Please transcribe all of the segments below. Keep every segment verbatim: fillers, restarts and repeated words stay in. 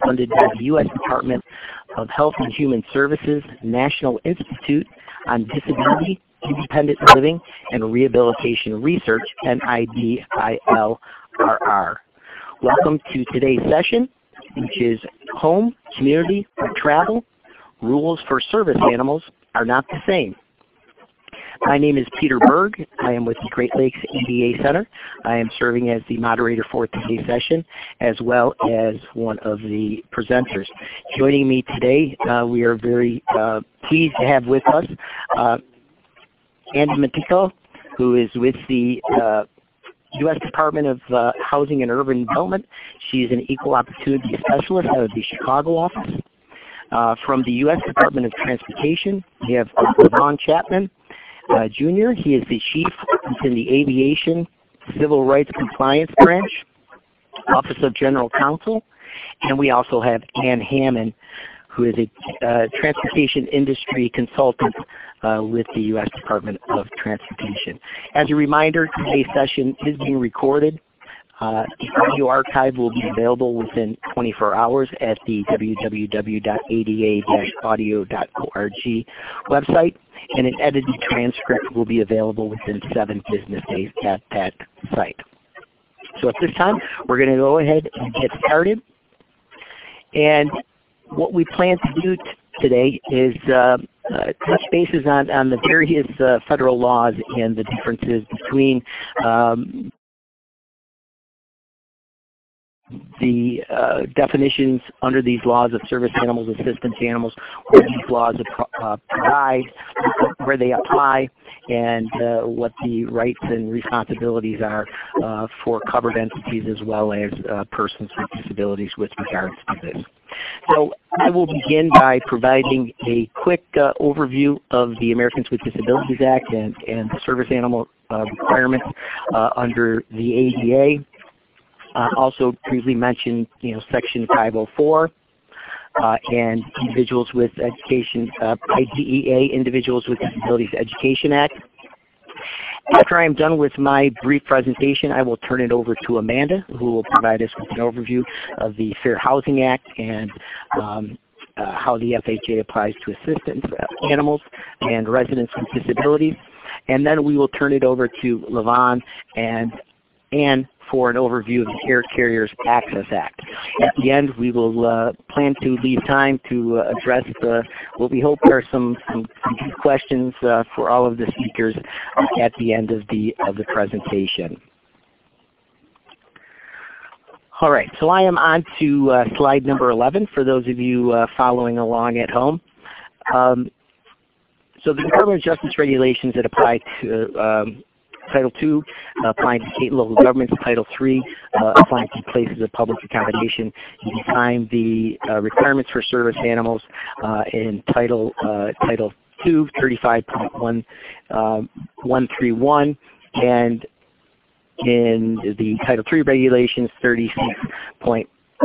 funded by the U S Department of Health and Human Services National Institute on Disability, Independent Living, and Rehabilitation Research, N I D I L R R. Welcome to today's session, which is Home, Community, or Travel, Rules for Service Animals Are Not the Same. My name is Peter Berg. I am with the Great Lakes A D A Center. I am serving as the moderator for today's session, as well as one of the presenters. Joining me today, uh, we are very uh, pleased to have with us uh, Andy Matico, who is with the uh, U S Department of uh, Housing and Urban Development. She is an Equal Opportunity Specialist out of the Chicago office. Uh, from the U S Department of Transportation, we have Levon Chapman, Uh, Junior He is the Chief in the Aviation Civil Rights Compliance Branch, Office of General Counsel. And we also have Ann Hammond, who is a uh, transportation industry consultant uh, with the U S Department of Transportation. As a reminder, today's session is being recorded. Uh, the audio archive will be available within twenty-four hours at the w w w dot a d a dash audio dot org website, and an edited transcript will be available within seven business days at that site. So at this time, we're going to go ahead and get started. And what we plan to do today is uh, uh, touch bases on, on the various uh, federal laws and the differences between um, the uh, definitions under these laws of service animals, assistance animals, where these laws uh, provide, where they apply, and uh, what the rights and responsibilities are uh, for covered entities as well as uh, persons with disabilities with regards to this. So I will begin by providing a quick uh, overview of the Americans with Disabilities Act and, and the service animal uh, requirements uh, under the A D A. Uh, also briefly mention, you know, Section five oh four uh, and Individuals with Education, uh, I D E A, Individuals with Disabilities Education Act. After I am done with my brief presentation, I will turn it over to Amanda, who will provide us with an overview of the Fair Housing Act and um, uh, how the F H A applies to assistance uh, animals and residents with disabilities. And then we will turn it over to Levon and Ann for an overview of the Air Carriers Access Act. At the end, we will uh, plan to leave time to uh, address the, what we hope are some, some, some good questions uh, for all of the speakers uh, at the end of the, of the presentation. All right, so I am on to uh, slide number eleven for those of you uh, following along at home. Um, so the Department of Justice regulations that apply to um, Title two, uh, applying to state and local governments. Title three, uh, applying to places of public accommodation. You define the uh, requirements for service animals uh, in Title uh, Title two, thirty-five point one three one, and in the Title three regulations, thirty-six point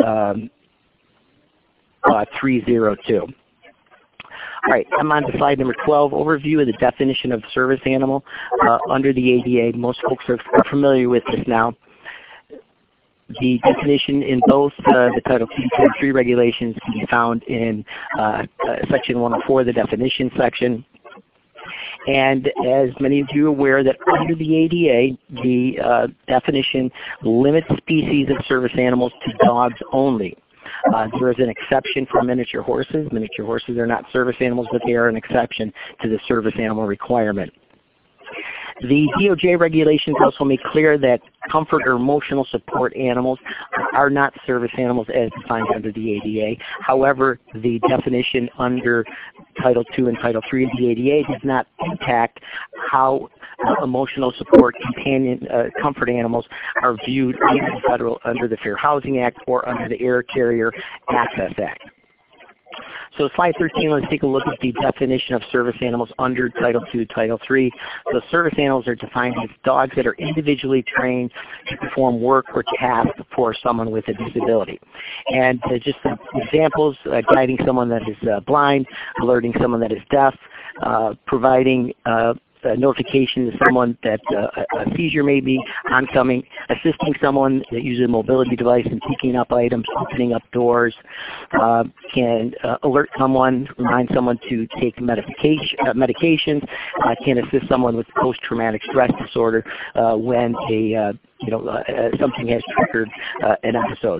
three oh two. All right, I'm on to slide number twelve, overview of the definition of service animal uh, under the A D A. Most folks are, are familiar with this now. The definition in both uh, the Title two and three regulations can be found in uh, uh, Section one oh four, the definition section. And as many of you are aware, that under the A D A, the uh, definition limits species of service animals to dogs only. Uh, there is an exception for miniature horses. Miniature horses are not service animals, but they are an exception to the service animal requirement. The D O J regulations also make clear that comfort or emotional support animals are not service animals as defined under the A D A. However, the definition under Title two and Title three of the A D A does not impact how uh, emotional support companion uh, comfort animals are viewed under the federal under the Fair Housing Act or under the Air Carrier Access Act. So slide thirteen, let's take a look at the definition of service animals under Title two, Title three. So service animals are defined as dogs that are individually trained to perform work or tasks for someone with a disability. And uh, just some examples, uh, guiding someone that is uh, blind, alerting someone that is deaf, uh, providing uh, uh, notification to someone that uh, a seizure may be oncoming, assisting someone that uses a mobility device in picking up items, opening up doors, uh, can uh, alert someone, remind someone to take medication, uh, medications, uh, can assist someone with post-traumatic stress disorder uh, when a uh, you know uh, something has triggered uh, an episode.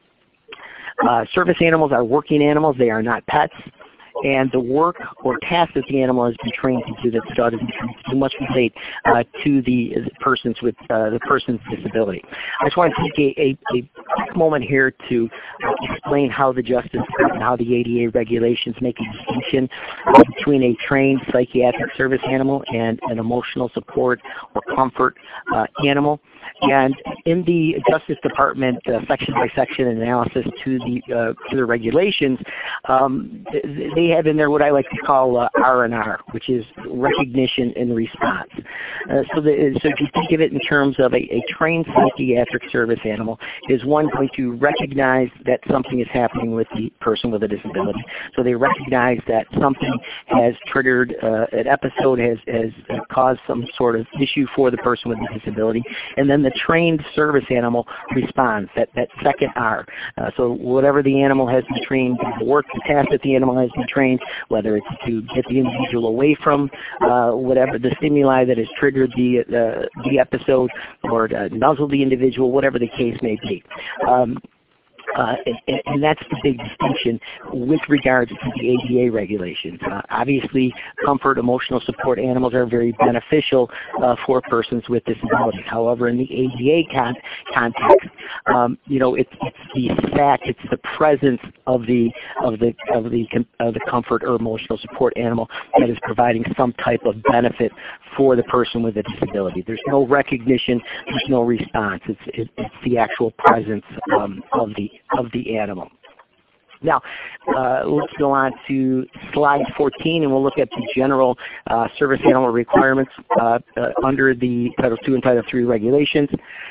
Uh, service animals are working animals; they are not pets. And the work or task that the animal has been trained to do, that the dog has been trained to do, must relate uh, to the persons with uh, the person's disability. I just want to take a, a, a quick moment here to uh, explain how the Justice Department, how the A D A regulations make a distinction uh, between a trained psychiatric service animal and an emotional support or comfort uh, animal. And in the Justice Department uh, section by section analysis to the uh, to the regulations, um, they have in there what I like to call uh, R and R, which is recognition and response. Uh, so, the, so if you think of it in terms of a, a trained psychiatric service animal, is one going to recognize that something is happening with the person with a disability. So they recognize that something has triggered uh, an episode, has, has caused some sort of issue for the person with a disability, and then the trained service animal responds, that, that second R. Uh, so whatever the animal has been trained to work, the task that the animal has been trained, whether it's to get the individual away from uh, whatever the stimuli that has triggered the, uh, the episode, or to nuzzle the individual, whatever the case may be. Um, Uh, and, and that's the big distinction with regards to the A D A regulations. Uh, obviously, comfort, emotional support animals are very beneficial uh, for persons with disabilities. However, in the A D A con context, um, you know, it's, it's the fact, it's the presence of the of the of the of the comfort or emotional support animal that is providing some type of benefit for the person with a disability. There's no recognition, there's no response. It's it, it's the actual presence um, of the of the animal. Now, uh, let's go on to slide fourteen, and we'll look at the general uh, service animal requirements uh, uh, under the Title two and Title three regulations.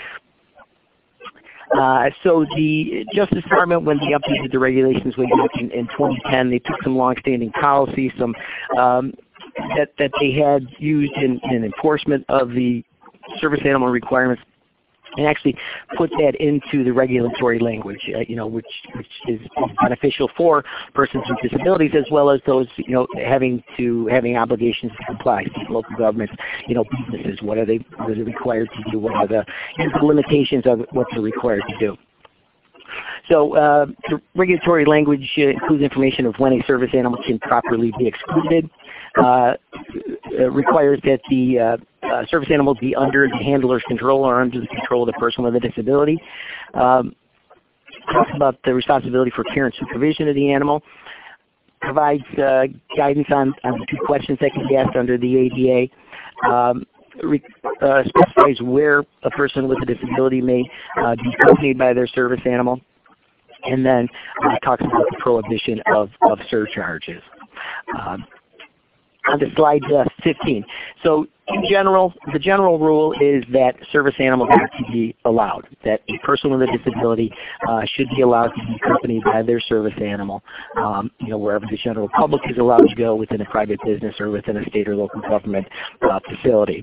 Uh, so the Justice Department, when they updated the regulations way back in, in twenty ten, they took some longstanding policies, some um, that that they had used in, in enforcement of the service animal requirements, and actually put that into the regulatory language, uh, you know, which, which is beneficial for persons with disabilities, as well as those, you know, having to having obligations to comply. Local governments, you know, businesses, what are they, what are they required to do? What are the, the limitations of what they're required to do? So uh, the regulatory language uh, includes information of when a service animal can properly be excluded. Uh, requires that the uh, uh, service animal be under the handler's control or under the control of the person with a disability. Um, talks about the responsibility for care and supervision of the animal. Provides uh, guidance on, on the two questions that can be asked under the A D A. Um, Re, uh, specifies where a person with a disability may uh, be accompanied by their service animal, and then uh, talks about the prohibition of, of surcharges. Um, on to slide uh, fifteen. So in general, the general rule is that service animals are to be allowed, that a person with a disability uh, should be allowed to be accompanied by their service animal, um, you know, wherever the general public is allowed to go within a private business or within a state or local government uh, facility.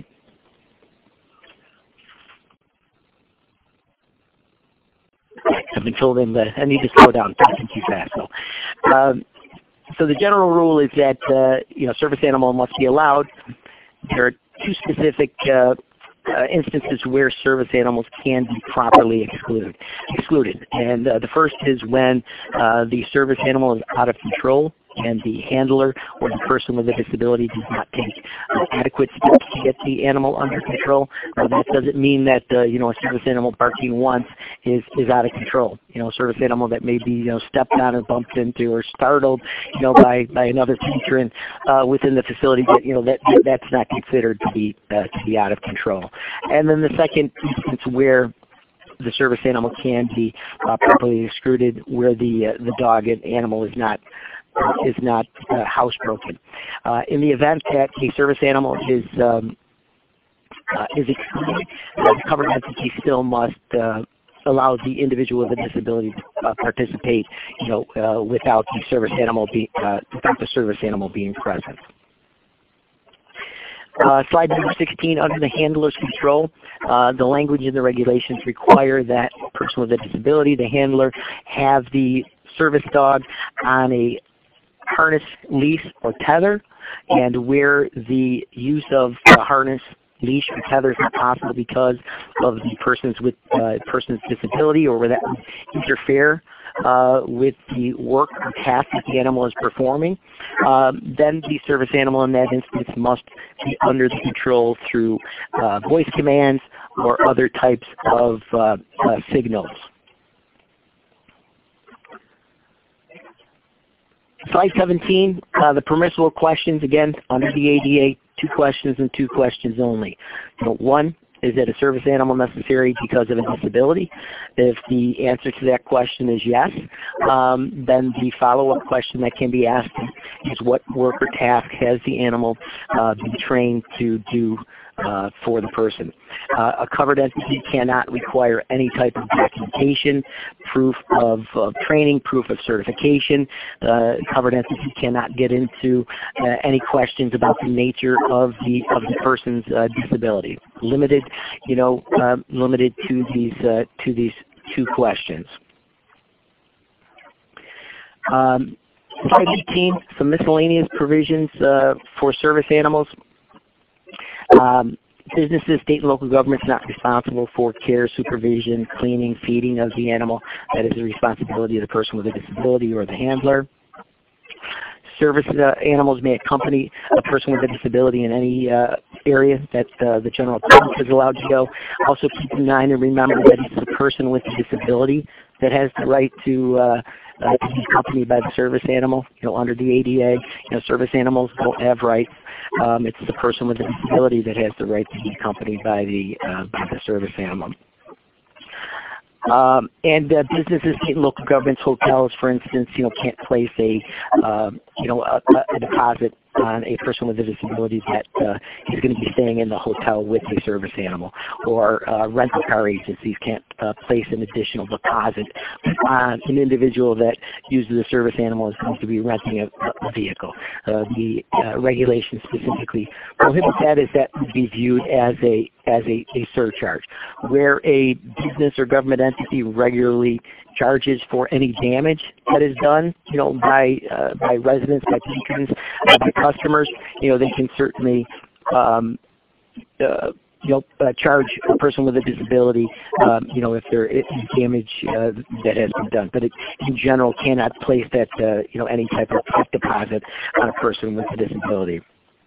I've been told that I need to slow down, talking too fast. So, um, so the general rule is that uh, you know, service animal must be allowed. There are two specific uh, uh, instances where service animals can be properly excluded. Excluded, and uh, the first is when uh, the service animal is out of control, and the handler or the person with a disability does not take uh, adequate steps to get the animal under control. Uh, that doesn't mean that uh, you know, a service animal barking once is is out of control. You know, a service animal that may be, you know, stepped on or bumped into or startled, you know, by by another patron uh, within the facility, that, you know, that that's not considered to be uh, to be out of control. And then the second instance where the service animal can be uh, properly excluded, where the uh, the dog and animal is not is not uh, housebroken. Uh, in the event that a service animal is um, uh, is excluded, the covered entity still must uh, allow the individual with a disability to uh, participate, you know, uh, without the service animal be uh, without the service animal being present. Uh, slide number sixteen, under the handler's control, uh, the language in the regulations require that a person with a disability, the handler, have the service dog on a harness, leash, or tether, and where the use of the harness, leash, or tether is not possible because of the person's with uh, person's disability, or where that would interfere uh, with the work or task that the animal is performing, um, then the service animal in that instance must be under the control through uh, voice commands or other types of uh, uh, signals. Slide seventeen, uh, the permissible questions, again, under the A D A, two questions and two questions only. You know, one, is that a service animal necessary because of a disability? If the answer to that question is yes, um, then the follow-up question that can be asked is what work or task has the animal uh, been trained to do uh, for the person. Uh, a covered entity cannot require any type of documentation, proof of, of training, proof of certification. Uh, covered entity cannot get into uh, any questions about the nature of the of the person's uh, disability. Limited, you know, uh, limited to these uh, to these two questions. Um, Slide eighteen, some miscellaneous provisions uh, for service animals. Um, businesses, state and local governments not responsible for care, supervision, cleaning, feeding of the animal. That is the responsibility of the person with a disability or the handler. Service uh, animals may accompany a person with a disability in any uh, area that uh, the general public is allowed to go. Also keep in mind and remember that it's the person with the disability that has the right to, uh, uh, to be accompanied by the service animal. You know, under the A D A, you know, service animals don't have rights. Um, it's the person with a disability that has the right to be accompanied by the uh, by the service animal. Um, and uh, businesses, state and local governments, hotels, for instance, you know, can't place a, uh, you know, a, a deposit on a person with a disability that uh, is going to be staying in the hotel with a service animal. Or uh, rental car agencies can't uh, place an additional deposit on an individual that uses a service animal is going to be renting a, a vehicle. Uh, the uh, regulation specifically prohibits that, as that would be viewed as a as a, a surcharge. Where a business or government entity regularly charges for any damage that is done, you know, by uh, by residents, by patrons, uh, by customers, you know, they can certainly, um, uh, you know, uh, charge a person with a disability, um, you know, if there is damage uh, that has been done. But it, in general, cannot place that, uh, you know, any type of deposit on a person with a disability.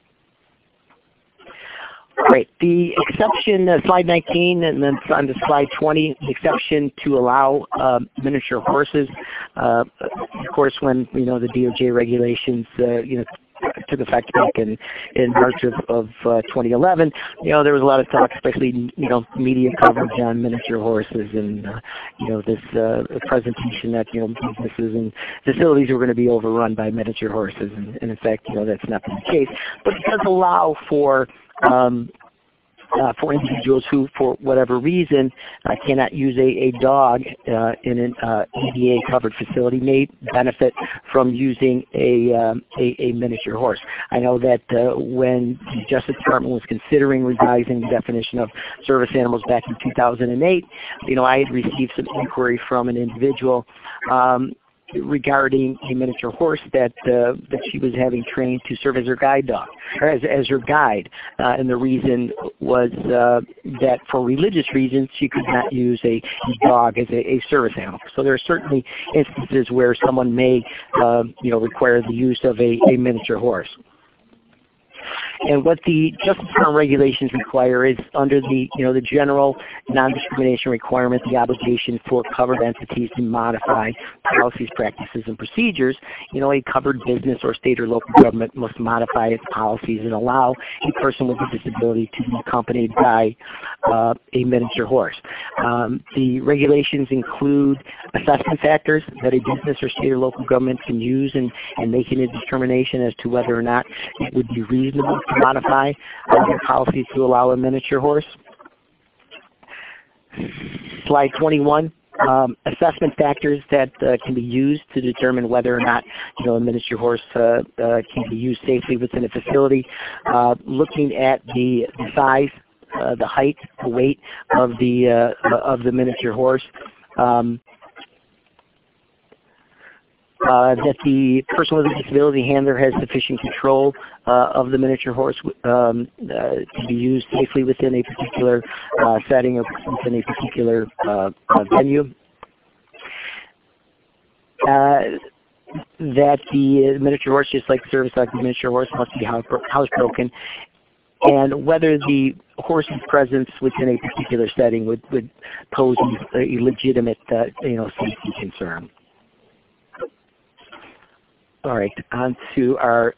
Great. The exception, uh, slide nineteen, and then on to slide twenty, the exception to allow uh, miniature horses. Uh, of course, when you know the D O J regulations, uh, you know, took effect back in in March of, of uh, twenty eleven, you know, there was a lot of talk, especially you know, media coverage on miniature horses, and uh, you know, this uh, presentation that you know businesses and facilities were going to be overrun by miniature horses, and, and in fact, you know, that's not the case. But it does allow for Um, uh, for individuals who, for whatever reason, uh, cannot use a, a dog uh, in an uh, A D A-covered facility, may benefit from using a, um, a, a miniature horse. I know that uh, when the Justice Department was considering revising the definition of service animals back in two thousand eight, you know, I had received some inquiry from an individual um, regarding a miniature horse that uh, that she was having trained to serve as her guide dog, or as, as her guide. Uh, and the reason was uh, that for religious reasons she could not use a, a dog as a, a service animal. So there are certainly instances where someone may uh, you know, require the use of a, a miniature horse. And what the Justice Department regulations require is, under the you know the general non-discrimination requirement, the obligation for covered entities to modify policies, practices, and procedures. You know, a covered business or state or local government must modify its policies and allow a person with a disability to be accompanied by uh, a miniature horse. Um, the regulations include assessment factors that a business or state or local government can use in, in making a determination as to whether or not it would be reasonable to modify uh, their policy to allow a miniature horse. Slide twenty-one. Um, assessment factors that uh, can be used to determine whether or not you know a miniature horse uh, uh, can be used safely within a facility. Uh, looking at the, the size, uh, the height, the weight of the uh, of the miniature horse. Um, Uh, that the person with a disability handler has sufficient control uh, of the miniature horse um, uh, to be used safely within a particular uh, setting or within a particular uh, uh, venue. Uh, that the miniature horse, just like service dog, the miniature horse must be house, housebroken, and whether the horse's presence within a particular setting would, would pose a legitimate uh, you know, safety concern. All right, on to our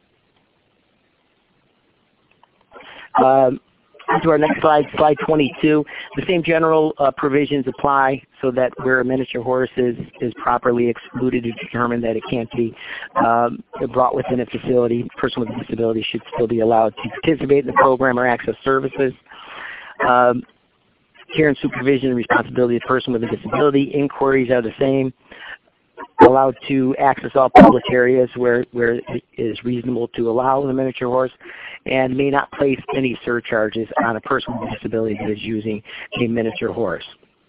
um, on to our next slide, slide twenty-two. The same general uh, provisions apply, so that where a miniature horse is, is properly excluded to determine that it can't be um, brought within a facility, a person with a disability should still be allowed to participate in the program or access services. Um, care and supervision and responsibility of the person with a disability. Inquiries are the same. Allowed to access all public areas where, where it is reasonable to allow the miniature horse, and may not place any surcharges on a person with a disability that is using a miniature horse.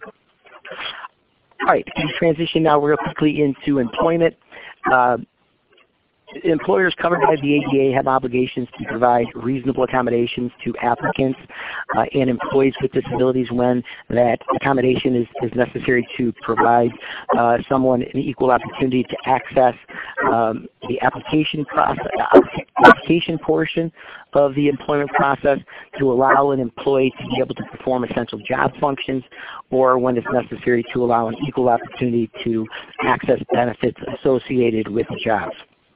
All right, transition now real quickly into employment. Uh, Employers covered by the A D A have obligations to provide reasonable accommodations to applicants uh, and employees with disabilities when that accommodation is, is necessary to provide uh, someone an equal opportunity to access um, the application process, application portion of the employment process, to allow an employee to be able to perform essential job functions, or when it's necessary to allow an equal opportunity to access benefits associated with the jobs.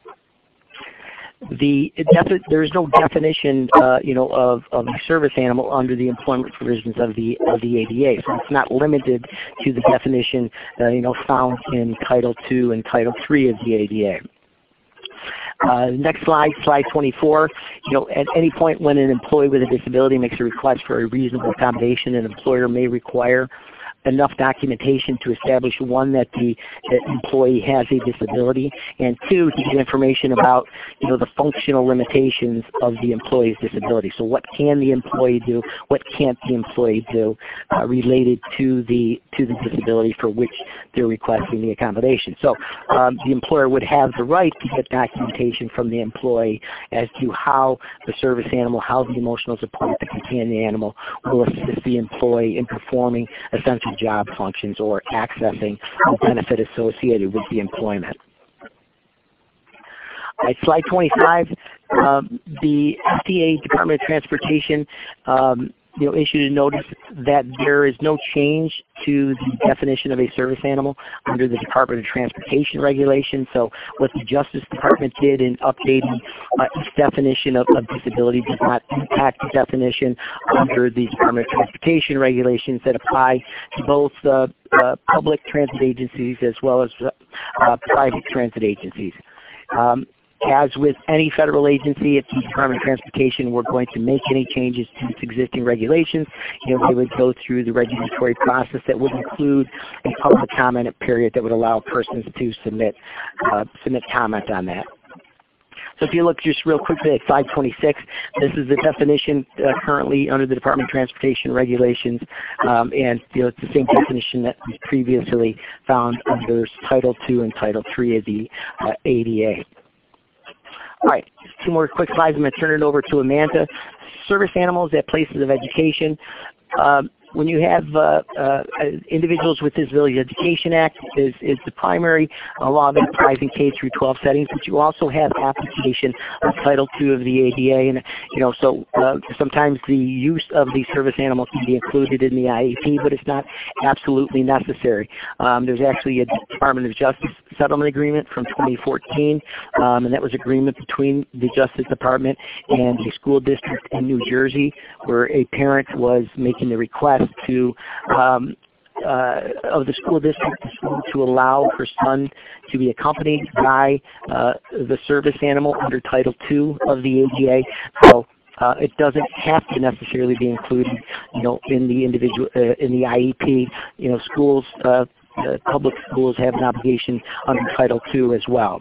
The there is no definition, uh, you know, of, of a service animal under the employment provisions of the of the A D A. So it's not limited to the definition, uh, you know, found in Title two and Title three of the A D A. Uh, next slide, slide twenty-four. You know, at any point when an employee with a disability makes a request for a reasonable accommodation, an employer may require enough documentation to establish, one, that the that employee has a disability, and two, to get information about, you know, the functional limitations of the employee's disability. So what can the employee do? What can't the employee do uh, related to the to the disability for which they're requesting the accommodation? So um, the employer would have the right to get documentation from the employee as to how the service animal, how the emotional support, the companion animal will assist the employee in performing essential job functions or accessing the benefit associated with the employment. All right, slide twenty-five. Um, the F D A, Department of Transportation, um, you know, issued a notice that there is no change to the definition of a service animal under the Department of Transportation regulations. So what the Justice Department did in updating uh, its definition of, of disability does not impact the definition under the Department of Transportation regulations that apply to both uh, uh, public transit agencies as well as uh, private transit agencies. Um, As with any federal agency, if the Department of Transportation were going to make any changes to its existing regulations, you know, they would go through the regulatory process that would include a public comment period that would allow persons to submit uh, submit comment on that. So if you look just real quickly at slide twenty-six, this is the definition uh, currently under the Department of Transportation regulations, um, and you know, it's the same definition that was previously found under Title two and Title three of the uh, A D A. All right, two more quick slides. I'm going to turn it over to Amanda. Service animals at places of education. Um, when you have uh, uh, Individuals with Disabilities Education Act is, is the primary uh, law that applies in K through twelve settings, but you also have application of Title two of the A D A, and you know, so uh, sometimes the use of the service animal can be included in the I E P, but it's not absolutely necessary. Um, there's actually a Department of Justice settlement agreement from twenty fourteen, um, and that was agreement between the Justice Department and a school district in New Jersey, where a parent was making the request to um, uh, of the school district to allow her son to be accompanied by uh, the service animal under Title two of the A D A. So Uh, it doesn't have to necessarily be included, you know, in the individual uh, in the I E P. You know, schools, uh, uh, public schools have an obligation under Title two as well.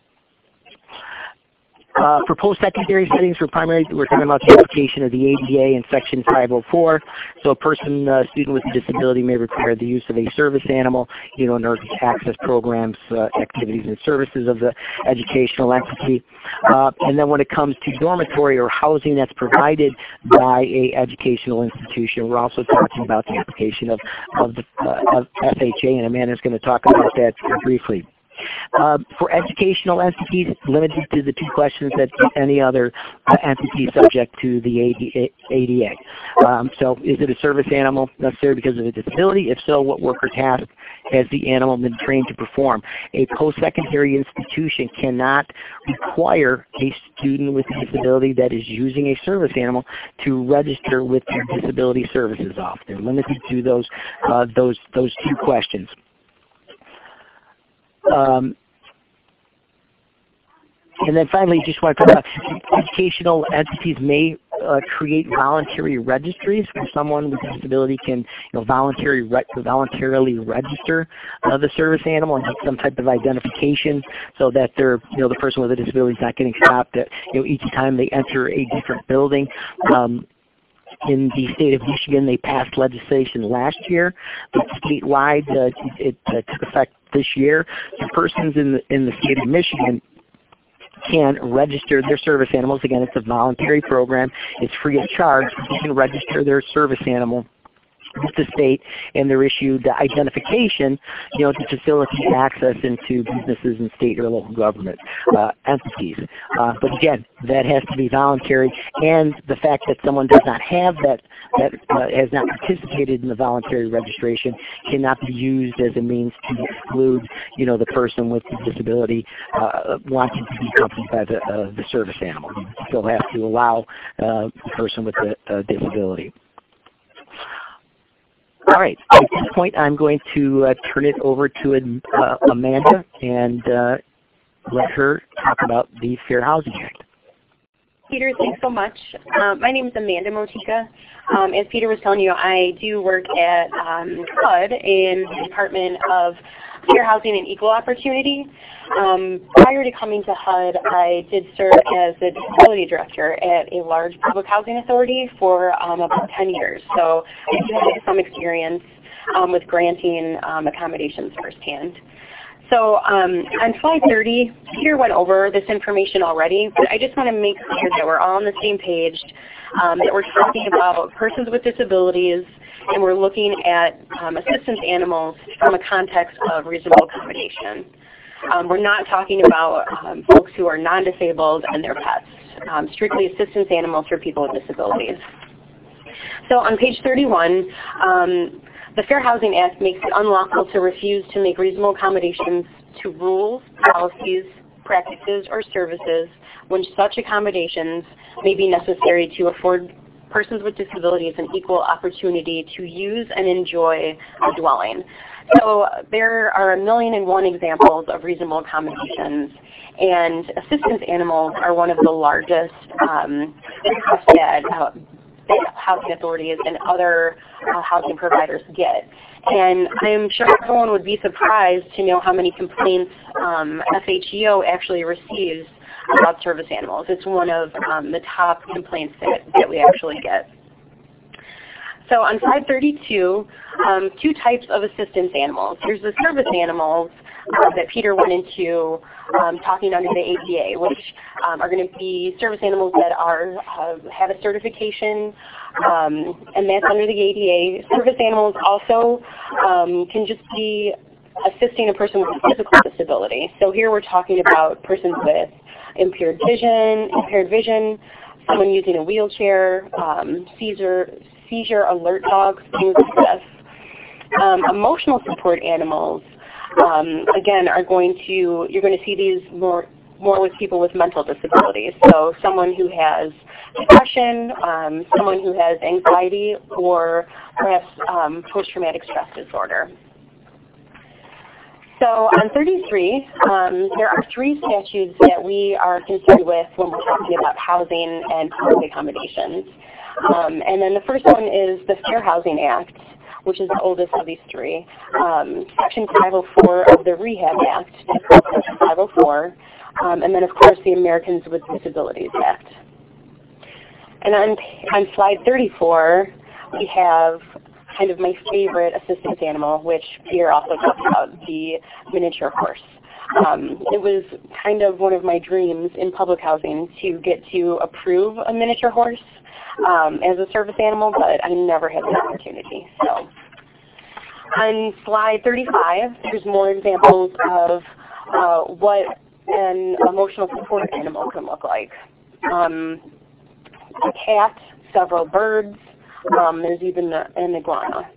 Uh, for post-secondary settings, for primary, we're talking about the application of the A D A in Section five oh four. So a person, uh, student with a disability may require the use of a service animal, you know, in order to access programs, uh, activities, and services of the educational entity. Uh, and then when it comes to dormitory or housing that's provided by a educational institution, we're also talking about the application of, of, the, uh, of F H A, and Amanda's going to talk about that briefly. Uh, for educational entities, limited to the two questions that any other uh, entity subject to the A D A. Um, so is it a service animal necessary because of a disability? If so, what work or task has the animal been trained to perform? A post-secondary institution cannot require a student with a disability that is using a service animal to register with their disability services office. They're limited to those, uh, those, those two questions. Um, and then finally, just want to talk about educational entities may uh, create voluntary registries where someone with a disability can, you know, voluntarily re voluntarily register uh, the service animal and get some type of identification, so that they're, you know, the person with a disability is not getting stopped at, you know, each time they enter a different building. Um, In the state of Michigan, they passed legislation last year, but statewide uh, it uh, took effect this year. So persons in the, in the state of Michigan can register their service animals. Again, it's a voluntary program. It's free of charge. They can register their service animal with the state, and they're issued identification, you know, to facilitate access into businesses and state or local government uh, entities. Uh, but again, that has to be voluntary, and the fact that someone does not have that, that uh, has not participated in the voluntary registration cannot be used as a means to exclude, you know, the person with the disability uh, wanting to be accompanied by the, uh, the service animal. You still have to allow uh, the person with the uh, disability. All right, at this point I'm going to uh, turn it over to uh, Amanda and uh, let her talk about the Fair Housing Act. Peter, thanks so much. Um, my name is Amanda Motika. Um, as Peter was telling you, I do work at um, H U D in the Department of Fair Housing and Equal Opportunity. Um, prior to coming to H U D, I did serve as the disability director at a large public housing authority for um, about ten years. So I do have some experience um, with granting um, accommodations firsthand. So um, on slide thirty, Peter went over this information already, but I just want to make clear that we're all on the same page, um, that we're talking about persons with disabilities, and we're looking at um, assistance animals from a context of reasonable accommodation. Um, we're not talking about um, folks who are non-disabled and their pets, um, strictly assistance animals for people with disabilities. So on page thirty-one, um, the Fair Housing Act makes it unlawful to refuse to make reasonable accommodations to rules, policies, practices, or services when such accommodations may be necessary to afford persons with disabilities an equal opportunity to use and enjoy a dwelling. So there are a million and one examples of reasonable accommodations, and assistance animals are one of the largest um, requests that uh, housing authorities and other uh, housing providers get. And I'm sure everyone would be surprised to know how many complaints um, F H E O actually receives about service animals. It's one of um, the top complaints that, that we actually get. So on slide thirty-two, um, two types of assistance animals. There's the service animals uh, that Peter went into um, talking under the A D A, which um, are going to be service animals that are uh, have a certification, um, and that's under the A D A. Service animals also um, can just be assisting a person with a physical disability. So here we're talking about persons with impaired vision, impaired vision, someone using a wheelchair, um, seizure, seizure alert dogs, things like this. Um, emotional support animals, um, again, are going to, you're going to see these more more with people with mental disabilities. So someone who has depression, um, someone who has anxiety, or perhaps um, post-traumatic stress disorder. So on thirty-three, um, there are three statutes that we are concerned with when we're talking about housing and public accommodations. Um, and then the first one is the Fair Housing Act, which is the oldest of these three. Um, Section five oh four of the Rehab Act, Section five oh four, um, and then of course the Americans with Disabilities Act. And on, on slide thirty-four, we have kind of my favorite assistance animal, which Peter also talked about, the miniature horse. Um, it was kind of one of my dreams in public housing to get to approve a miniature horse um, as a service animal, but I never had the opportunity. So on slide thirty-five, there's more examples of uh, what an emotional support animal can look like. Um, a cat, several birds, um, there's even an iguana.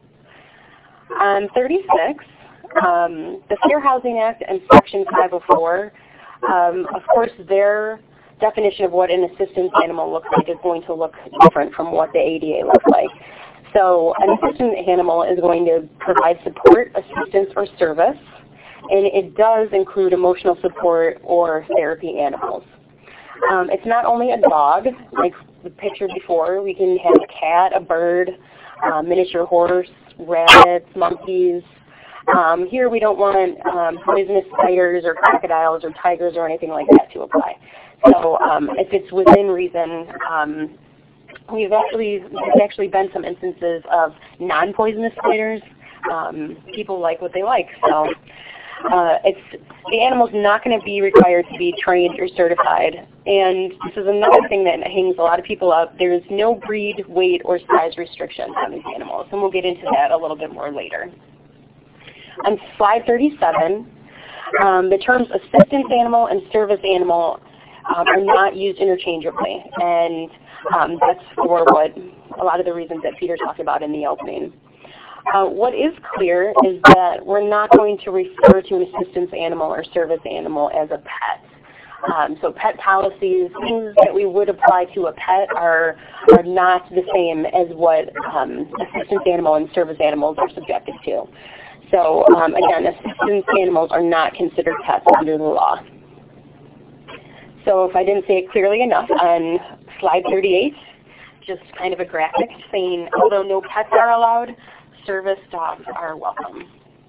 On thirty-six, um, the Fair Housing Act and Section five oh four, um, of course their definition of what an assistance animal looks like is going to look different from what the A D A looks like. So an assistance animal is going to provide support, assistance, or service, and it does include emotional support or therapy animals. Um, it's not only a dog, like the picture before. We can have a cat, a bird, a miniature horse, rabbits, monkeys. Um, here we don't want um, poisonous spiders or crocodiles or tigers or anything like that to apply. So um, if it's within reason, um, we've actually there's actually been some instances of non-poisonous spiders. Um, people like what they like. So uh, it's the animal's not going to be required to be trained or certified. And this is another thing that hangs a lot of people up. There is no breed, weight, or size restrictions on these animals, and we'll get into that a little bit more later. On slide thirty-seven, um, the terms assistance animal and service animal um, are not used interchangeably, and um, that's for what a lot of the reasons that Peter talked about in the opening. Uh, what is clear is that we're not going to refer to an assistance animal or service animal as a pet. Um, so pet policies, things that we would apply to a pet are, are not the same as what um, assistance animal and service animals are subjected to. So um, again, assistance animals are not considered pets under the law. So if I didn't say it clearly enough, on slide thirty-eight, just kind of a graphic saying, although no pets are allowed, service dogs are welcome.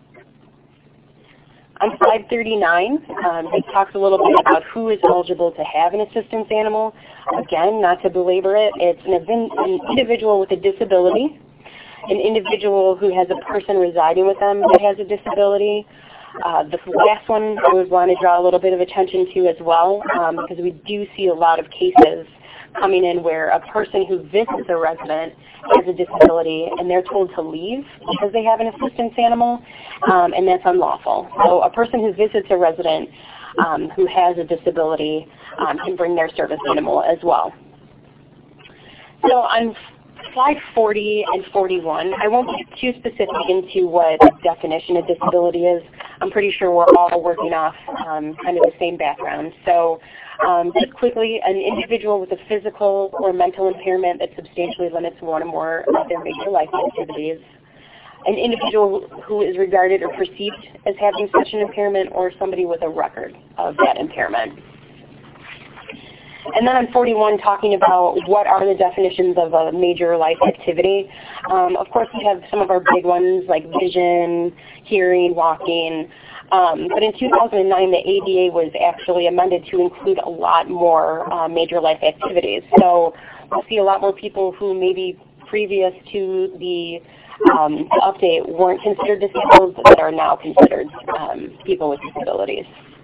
On slide thirty-nine, um, it talks a little bit about who is eligible to have an assistance animal. Again, not to belabor it, it's an, event, an individual with a disability, an individual who has a person residing with them that has a disability. Uh, the last one I would want to draw a little bit of attention to as well, um, because we do see a lot of cases coming in where a person who visits a resident has a disability and they're told to leave because they have an assistance animal, um, and that's unlawful. So a person who visits a resident um, who has a disability um, can bring their service animal as well. So on slide forty and forty-one, I won't get too specific into what the definition of disability is. I'm pretty sure we're all working off um, kind of the same background. So um, just quickly, an individual with a physical or mental impairment that substantially limits one or more of their major life activities. An individual who is regarded or perceived as having such an impairment, or somebody with a record of that impairment. And then on forty-one, talking about what are the definitions of a major life activity. Um, of course, we have some of our big ones like vision, hearing, walking. Um, but in two thousand nine, the A D A was actually amended to include a lot more uh, major life activities. So we'll see a lot more people who maybe previous to the, um, the update weren't considered disabled that are now considered um, people with disabilities.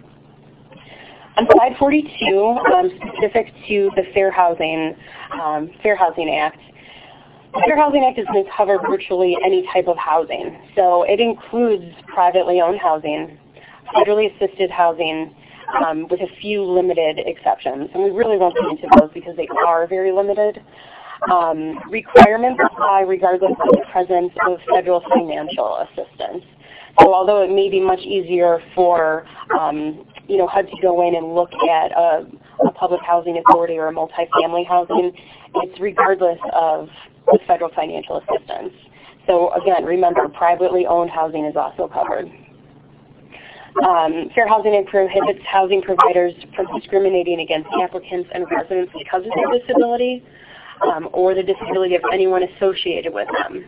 On slide forty-two, um, specific to the Fair Housing, um, Fair Housing Act, the Fair Housing Act is going to cover virtually any type of housing. So it includes privately owned housing, federally assisted housing, um, with a few limited exceptions. And we really won't get into those because they are very limited. Um, requirements apply regardless of the presence of federal financial assistance. So although it may be much easier for um, you know, H U D to go in and look at a, a public housing authority or a multifamily housing, it's regardless of the federal financial assistance. So again, remember, privately owned housing is also covered. Um, Fair Housing Act prohibits housing providers from discriminating against applicants and residents because of their disability um, or the disability of anyone associated with them.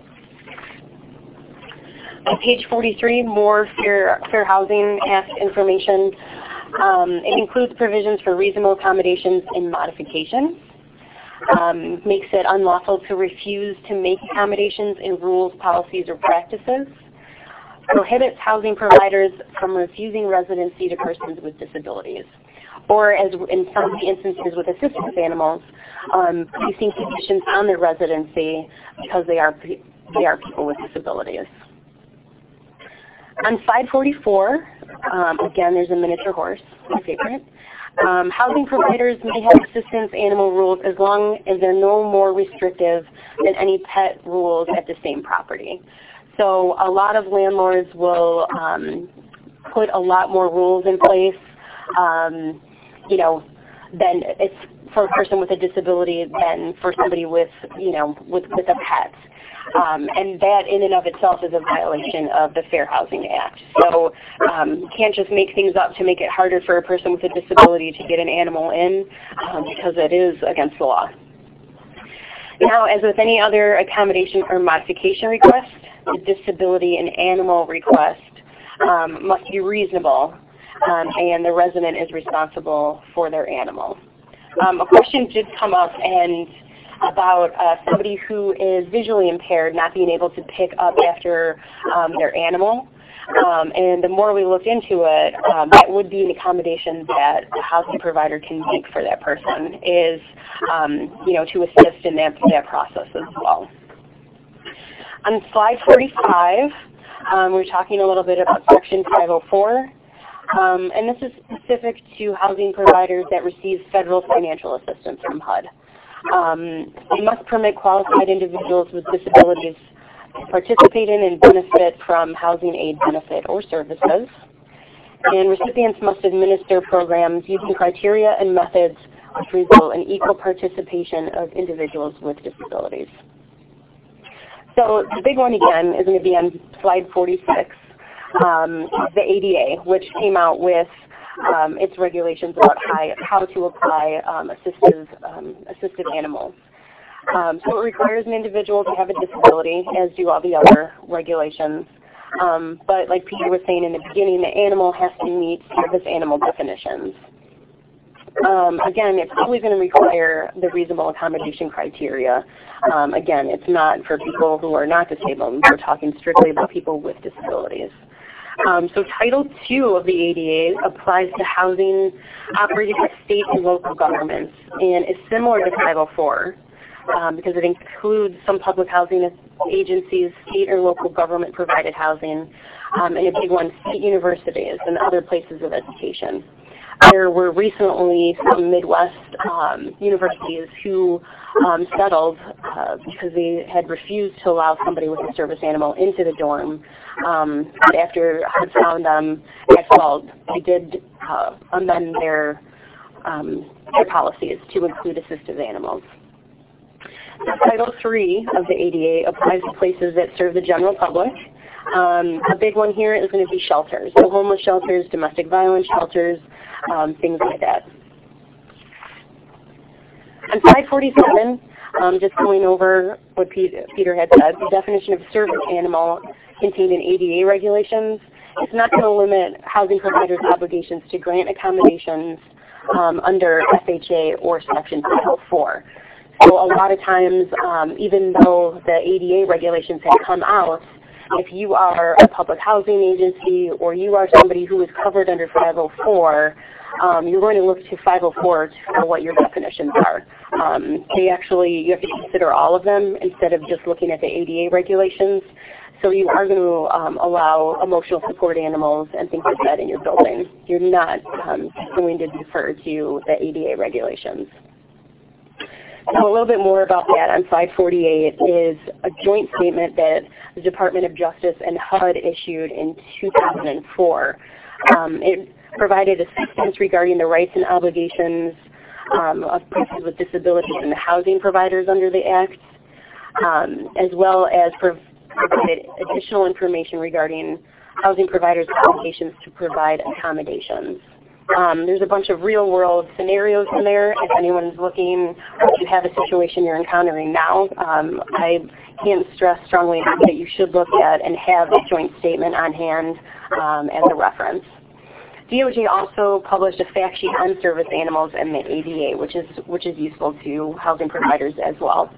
On page forty-three, more Fair, Fair Housing Act information. Um, it includes provisions for reasonable accommodations and modifications. Um, makes it unlawful to refuse to make accommodations in rules, policies, or practices. Prohibits housing providers from refusing residency to persons with disabilities, or as in some of the instances with assistance animals, um, placing conditions on their residency because they are they are people with disabilities. On slide forty-four, um, again, there's a miniature horse, my favorite. Um, housing providers may have assistance animal rules as long as they're no more restrictive than any pet rules at the same property. So a lot of landlords will um, put a lot more rules in place, um, you know, than it's for a person with a disability than for somebody with, you know, with, with a pet. Um, and that in and of itself is a violation of the Fair Housing Act. So um, you can't just make things up to make it harder for a person with a disability to get an animal in um, because it is against the law. Now, as with any other accommodation or modification request, the disability and animal request um, must be reasonable, um, and the resident is responsible for their animal. Um, a question did come up and about uh, somebody who is visually impaired not being able to pick up after um, their animal. Um, and the more we looked into it, um, that would be an accommodation that a housing provider can make for that person is, um, you know, to assist in that, that process as well. On slide forty-five, um, we're talking a little bit about Section five oh four. Um, and this is specific to housing providers that receive federal financial assistance from H U D. Um, they must permit qualified individuals with disabilities to participate in and benefit from housing aid benefit or services. And recipients must administer programs using criteria and methods which result in equal participation of individuals with disabilities. So the big one again is going to be on slide forty-six, um, the A D A, which came out with Um, its regulations about how, how to apply um, assistive, um, assistive animals. Um, so it requires an individual to have a disability, as do all the other regulations. Um, but like Peter was saying in the beginning, the animal has to meet service animal definitions. Um, again, it's always going to require the reasonable accommodation criteria. Um, again, it's not for people who are not disabled. We're talking strictly about people with disabilities. Um, so Title two of the A D A applies to housing operated by state and local governments and is similar to five oh four um, because it includes some public housing agencies, state or local government provided housing, um, and a big one, state universities and other places of education. There were recently some Midwest um, universities who um, settled uh, because they had refused to allow somebody with a service animal into the dorm. Um, but after H U D found them at fault, they did uh, amend their, um, their policies to include assistive animals. Title three of the A D A applies to places that serve the general public. Um, a big one here is going to be shelters, so homeless shelters, domestic violence shelters, um, things like that. On slide forty-seven, um, just going over what Peter had said, the definition of service animal contained in A D A regulations. It's not going to limit housing providers' obligations to grant accommodations um, under F H A or Section five oh four. So a lot of times, um, even though the A D A regulations have come out, if you are a public housing agency or you are somebody who is covered under five oh four, um, you're going to look to five oh four for what your definitions are. Um, they actually, you have to consider all of them instead of just looking at the A D A regulations. So you are going to um, allow emotional support animals and things like that in your building. You're not um, going to defer to the A D A regulations. So a little bit more about that on slide forty-eight is a joint statement that the Department of Justice and H U D issued in two thousand four. Um, it provided assistance regarding the rights and obligations um, of persons with disabilities and the housing providers under the Act, um, as well as provided additional information regarding housing providers' obligations to provide accommodations. Um, there's a bunch of real-world scenarios in there. If anyone's looking, or if you have a situation you're encountering now, um, I can't stress strongly enough that you should look at and have a joint statement on hand um, as a reference. D O J also published a fact sheet on service animals and the A D A, which is which is useful to housing providers as well.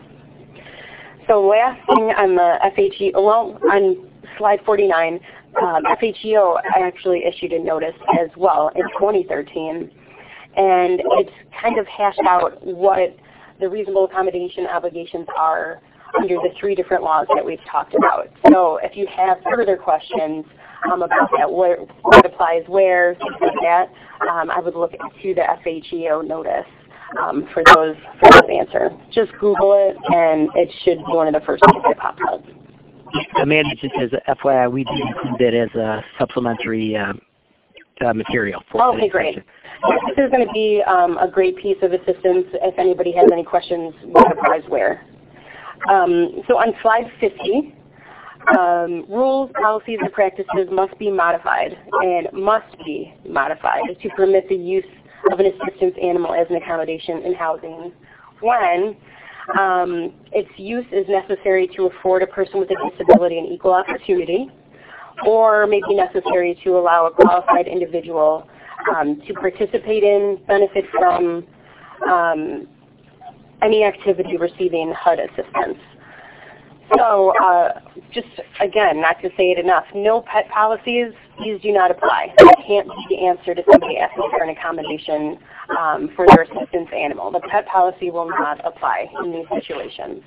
So last thing on the F H E O, well, on slide forty-nine, um, F H E O actually issued a notice as well in twenty thirteen, and it's kind of hashed out what the reasonable accommodation obligations are under the three different laws that we've talked about. So if you have further questions um, about that, where, what applies where, things like that, um, I would look to the F H E O notice um, for those for those answers. Just Google it, and it should be one of the first things that pops up. Amanda, just as a F Y I, we did include it as a supplementary um, uh, material. For okay, great. This is going to be um, a great piece of assistance if anybody has any questions what applies where. Um, so on slide fifty, um, rules, policies, and practices must be modified and must be modified to permit the use of an assistance animal as an accommodation in housing when um, its use is necessary to afford a person with a disability an equal opportunity, or may be necessary to allow a qualified individual um, to participate in, benefit from, um, any activity receiving H U D assistance. So uh, just, again, not to say it enough, no pet policies, these do not apply. That can't be the answer to somebody asking for an accommodation um, for their assistance animal. The pet policy will not apply in these situations.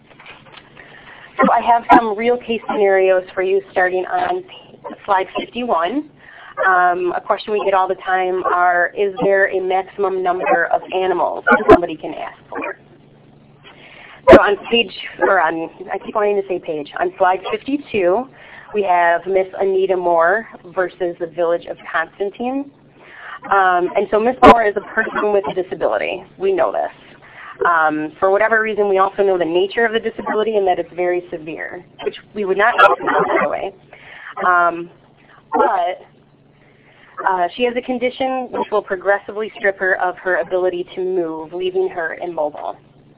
So I have some real case scenarios for you starting on slide fifty-one. Um, a question we get all the time are, is there a maximum number of animals that somebody can ask for? So on page, or on, I keep wanting to say page, on slide fifty-two, we have Miss Anita Moore versus the Village of Constantine. Um, and so Miss Moore is a person with a disability. We know this. Um, for whatever reason, we also know the nature of the disability and that it's very severe, which we would not know, by the way. Um, but Uh, she has a condition which will progressively strip her of her ability to move, leaving her immobile.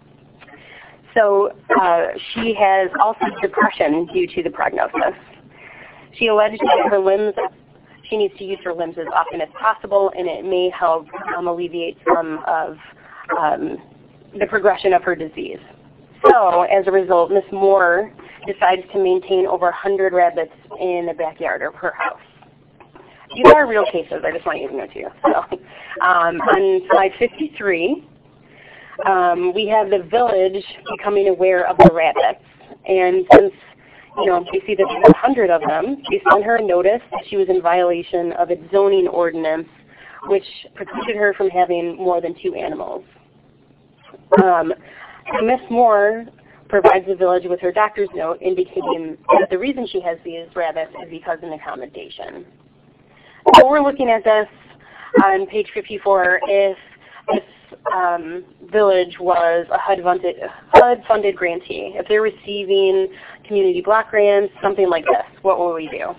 So uh, she has also depression due to the prognosis. She alleged that her limbs, she needs to use her limbs as often as possible, and it may help um, alleviate some of um, the progression of her disease. So as a result, Miz Moore decides to maintain over one hundred rabbits in the backyard of her house. These are real cases. I just want you to know too. So, um, on slide fifty-three, um, we have the village becoming aware of the rabbits, and since you know they see that there's a hundred of them, they sent her a notice that she was in violation of its zoning ordinance, which precluded her from having more than two animals. Um, Miss Moore provides the village with her doctor's note indicating that the reason she has these rabbits is because of an accommodation. So we're looking at this on page fifty-four if this um, village was a H U D-funded H U D grantee. If they're receiving community block grants, something like this, what will we do?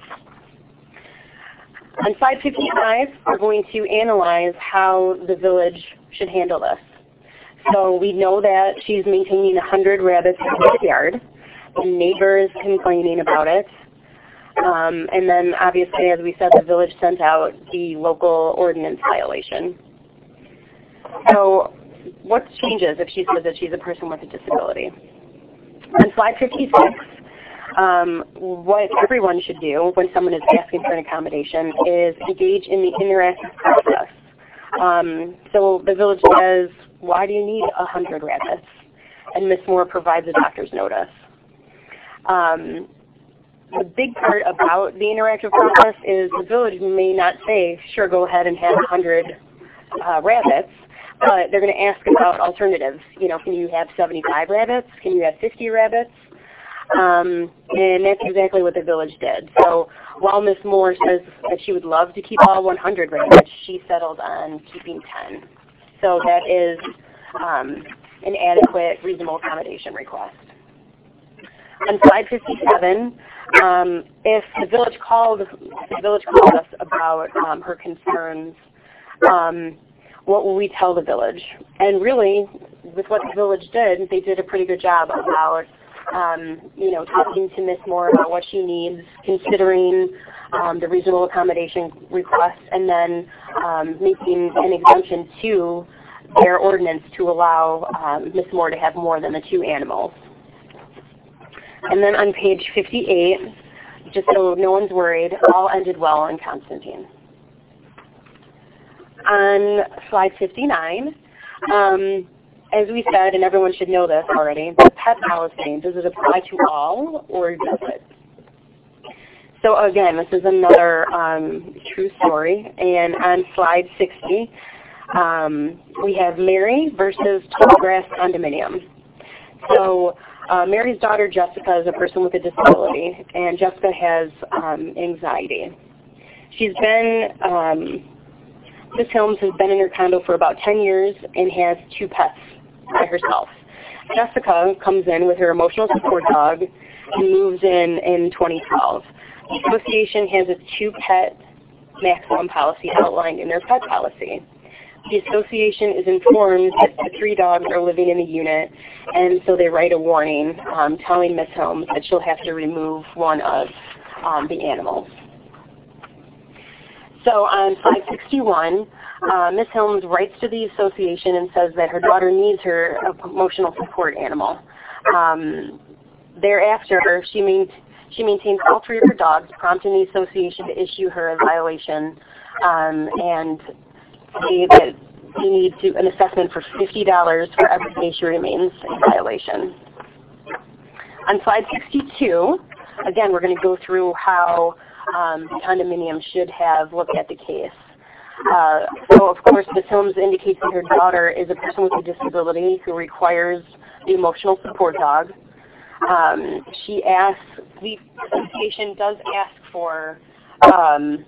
On slide fifty-five, we're going to analyze how the village should handle this. So we know that she's maintaining one hundred rabbits in the backyard. The neighbor is complaining about it. Um, and then obviously, as we said, the village sent out the local ordinance violation. So what changes if she says that she's a person with a disability? On slide fifty-six, um, what everyone should do when someone is asking for an accommodation is engage in the interactive process. Um, so the village says, why do you need one hundred rabbits? And Miz Moore provides a doctor's notice. Um, The big part about the interactive process is the village may not say, sure, go ahead and have one hundred uh, rabbits, but they're going to ask about alternatives. You know, can you have seventy-five rabbits? Can you have fifty rabbits? Um, and that's exactly what the village did. So while Miz Moore says that she would love to keep all one hundred rabbits, she settled on keeping ten. So that is um, an adequate, reasonable accommodation request. On slide fifty-seven, um, if the village called, the village called us about um, her concerns, um, what will we tell the village? And really, with what the village did, they did a pretty good job about, um, you know, talking to Miss Moore about what she needs, considering um, the reasonable accommodation request, and then um, making an exemption to their ordinance to allow um, Miss Moore to have more than the two animals. And then on page fifty-eight, just so no one's worried, all ended well in Constantine. On slide fifty-nine, um, as we said, and everyone should know this already, the pet policy, does it apply to all or does it? So again, this is another um, true story. And on slide sixty, um, we have Mary versus Tallgrass Condominium. So uh, Mary's daughter Jessica is a person with a disability, and Jessica has um, anxiety. She's been, um, Miss Helms has been in her condo for about ten years and has two pets by herself. Jessica comes in with her emotional support dog and moves in in twenty twelve. The association has a two-pet maximum policy outlined in their pet policy. The association is informed that the three dogs are living in the unit, and so they write a warning um, telling Miss Helms that she'll have to remove one of um, the animals. So on slide sixty-one, uh, Miss Helms writes to the association and says that her daughter needs her emotional support animal. Um, thereafter, she, main, she maintains all three of her dogs, prompting the association to issue her a violation um, and say that they need to, an assessment for fifty dollars for every day she remains in violation. On slide sixty-two, again, we're going to go through how um, the condominium should have looked at the case. Uh, so, of course, Miz Helms indicates that her daughter is a person with a disability who requires the emotional support dog. Um, she asks, the association does ask for um,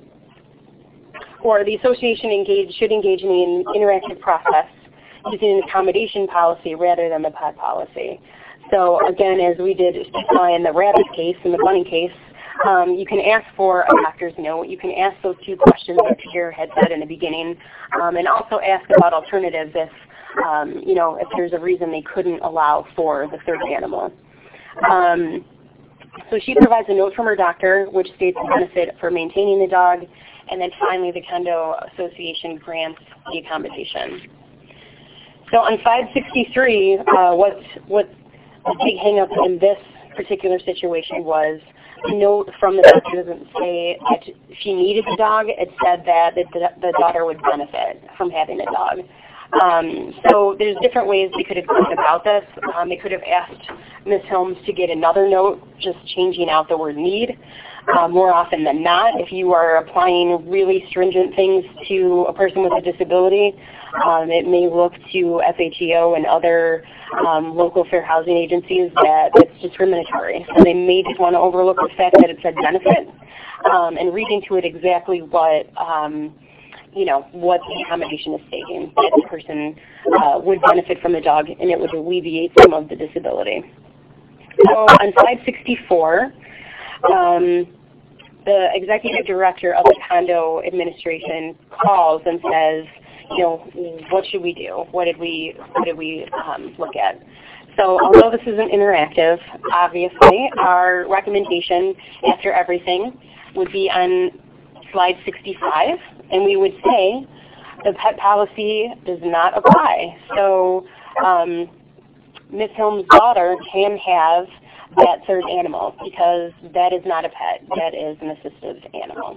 or the association engage, should engage in an interactive process using an accommodation policy rather than the pet policy. So again, as we did in the rabbit case and the bunny case, um, you can ask for a doctor's note. You can ask those two questions that Peter had said in the beginning, um, and also ask about alternatives if, um, you know, if there's a reason they couldn't allow for the third animal. Um, so she provides a note from her doctor which states the benefit for maintaining the dog, and then finally the condo association grants the accommodation. So on slide sixty-three, uh, what, what the big hang-up in this particular situation was, the note from the doctor doesn't say that she needed the dog. It said that the, the daughter would benefit from having a dog. Um, so there's different ways they could have gone about this. Um, they could have asked Miz Helms to get another note, just changing out the word need. Uh, more often than not, if you are applying really stringent things to a person with a disability, um, it may look to F H E O and other um, local fair housing agencies that it's discriminatory. So they may just want to overlook the fact that it said benefit um, and read into it exactly what um, you know, what the accommodation is stating, that the person uh, would benefit from the dog and it would alleviate some of the disability. So on slide sixty-four, um, the executive director of the condo administration calls and says, you know, what should we do? What did we, what did we um, look at? So although this isn't interactive, obviously, our recommendation after everything would be on slide sixty-five, and we would say the pet policy does not apply. So um, Miz Helms' daughter can have that third animal because that is not a pet, that is an assistive animal.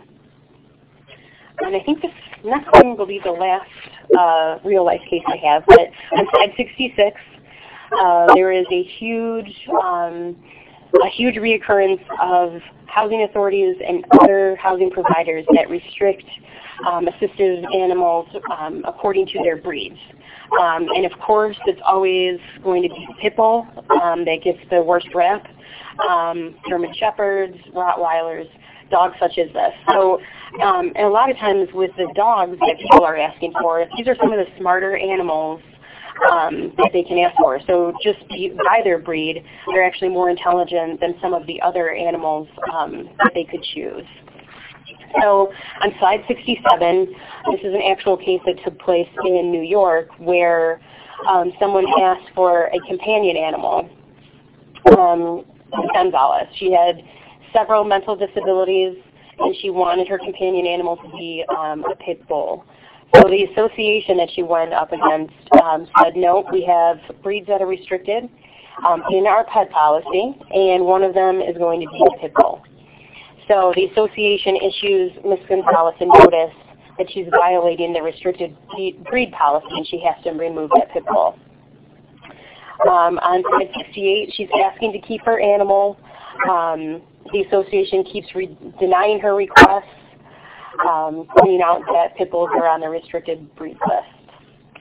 And I think this next one will be the last uh, real life case I have, but on slide sixty-six, uh, there is a huge um, a huge reoccurrence of housing authorities and other housing providers that restrict um, assistive animals um, according to their breeds. Um, and of course, it's always going to be pit bull um, that gets the worst rap, um, German Shepherds, Rottweilers, dogs such as this. So, um, and a lot of times with the dogs that people are asking for, these are some of the smarter animals um, that they can ask for. So just by their breed, they're actually more intelligent than some of the other animals um, that they could choose. So on slide sixty-seven, this is an actual case that took place in New York where um, someone asked for a companion animal, um, Gonzalez. She had several mental disabilities, and she wanted her companion animal to be um, a pit bull. So the association that she went up against um, said, no, we have breeds that are restricted um, in our pet policy, and one of them is going to be a pit bull. So the association issues Miz Gonzalez a notice that she's violating the restricted breed policy, and she has to remove that pit bull. Um, on slide sixty-eight, she's asking to keep her animal. Um, the association keeps re denying her requests, um, pointing out that pit bulls are on the restricted breed list.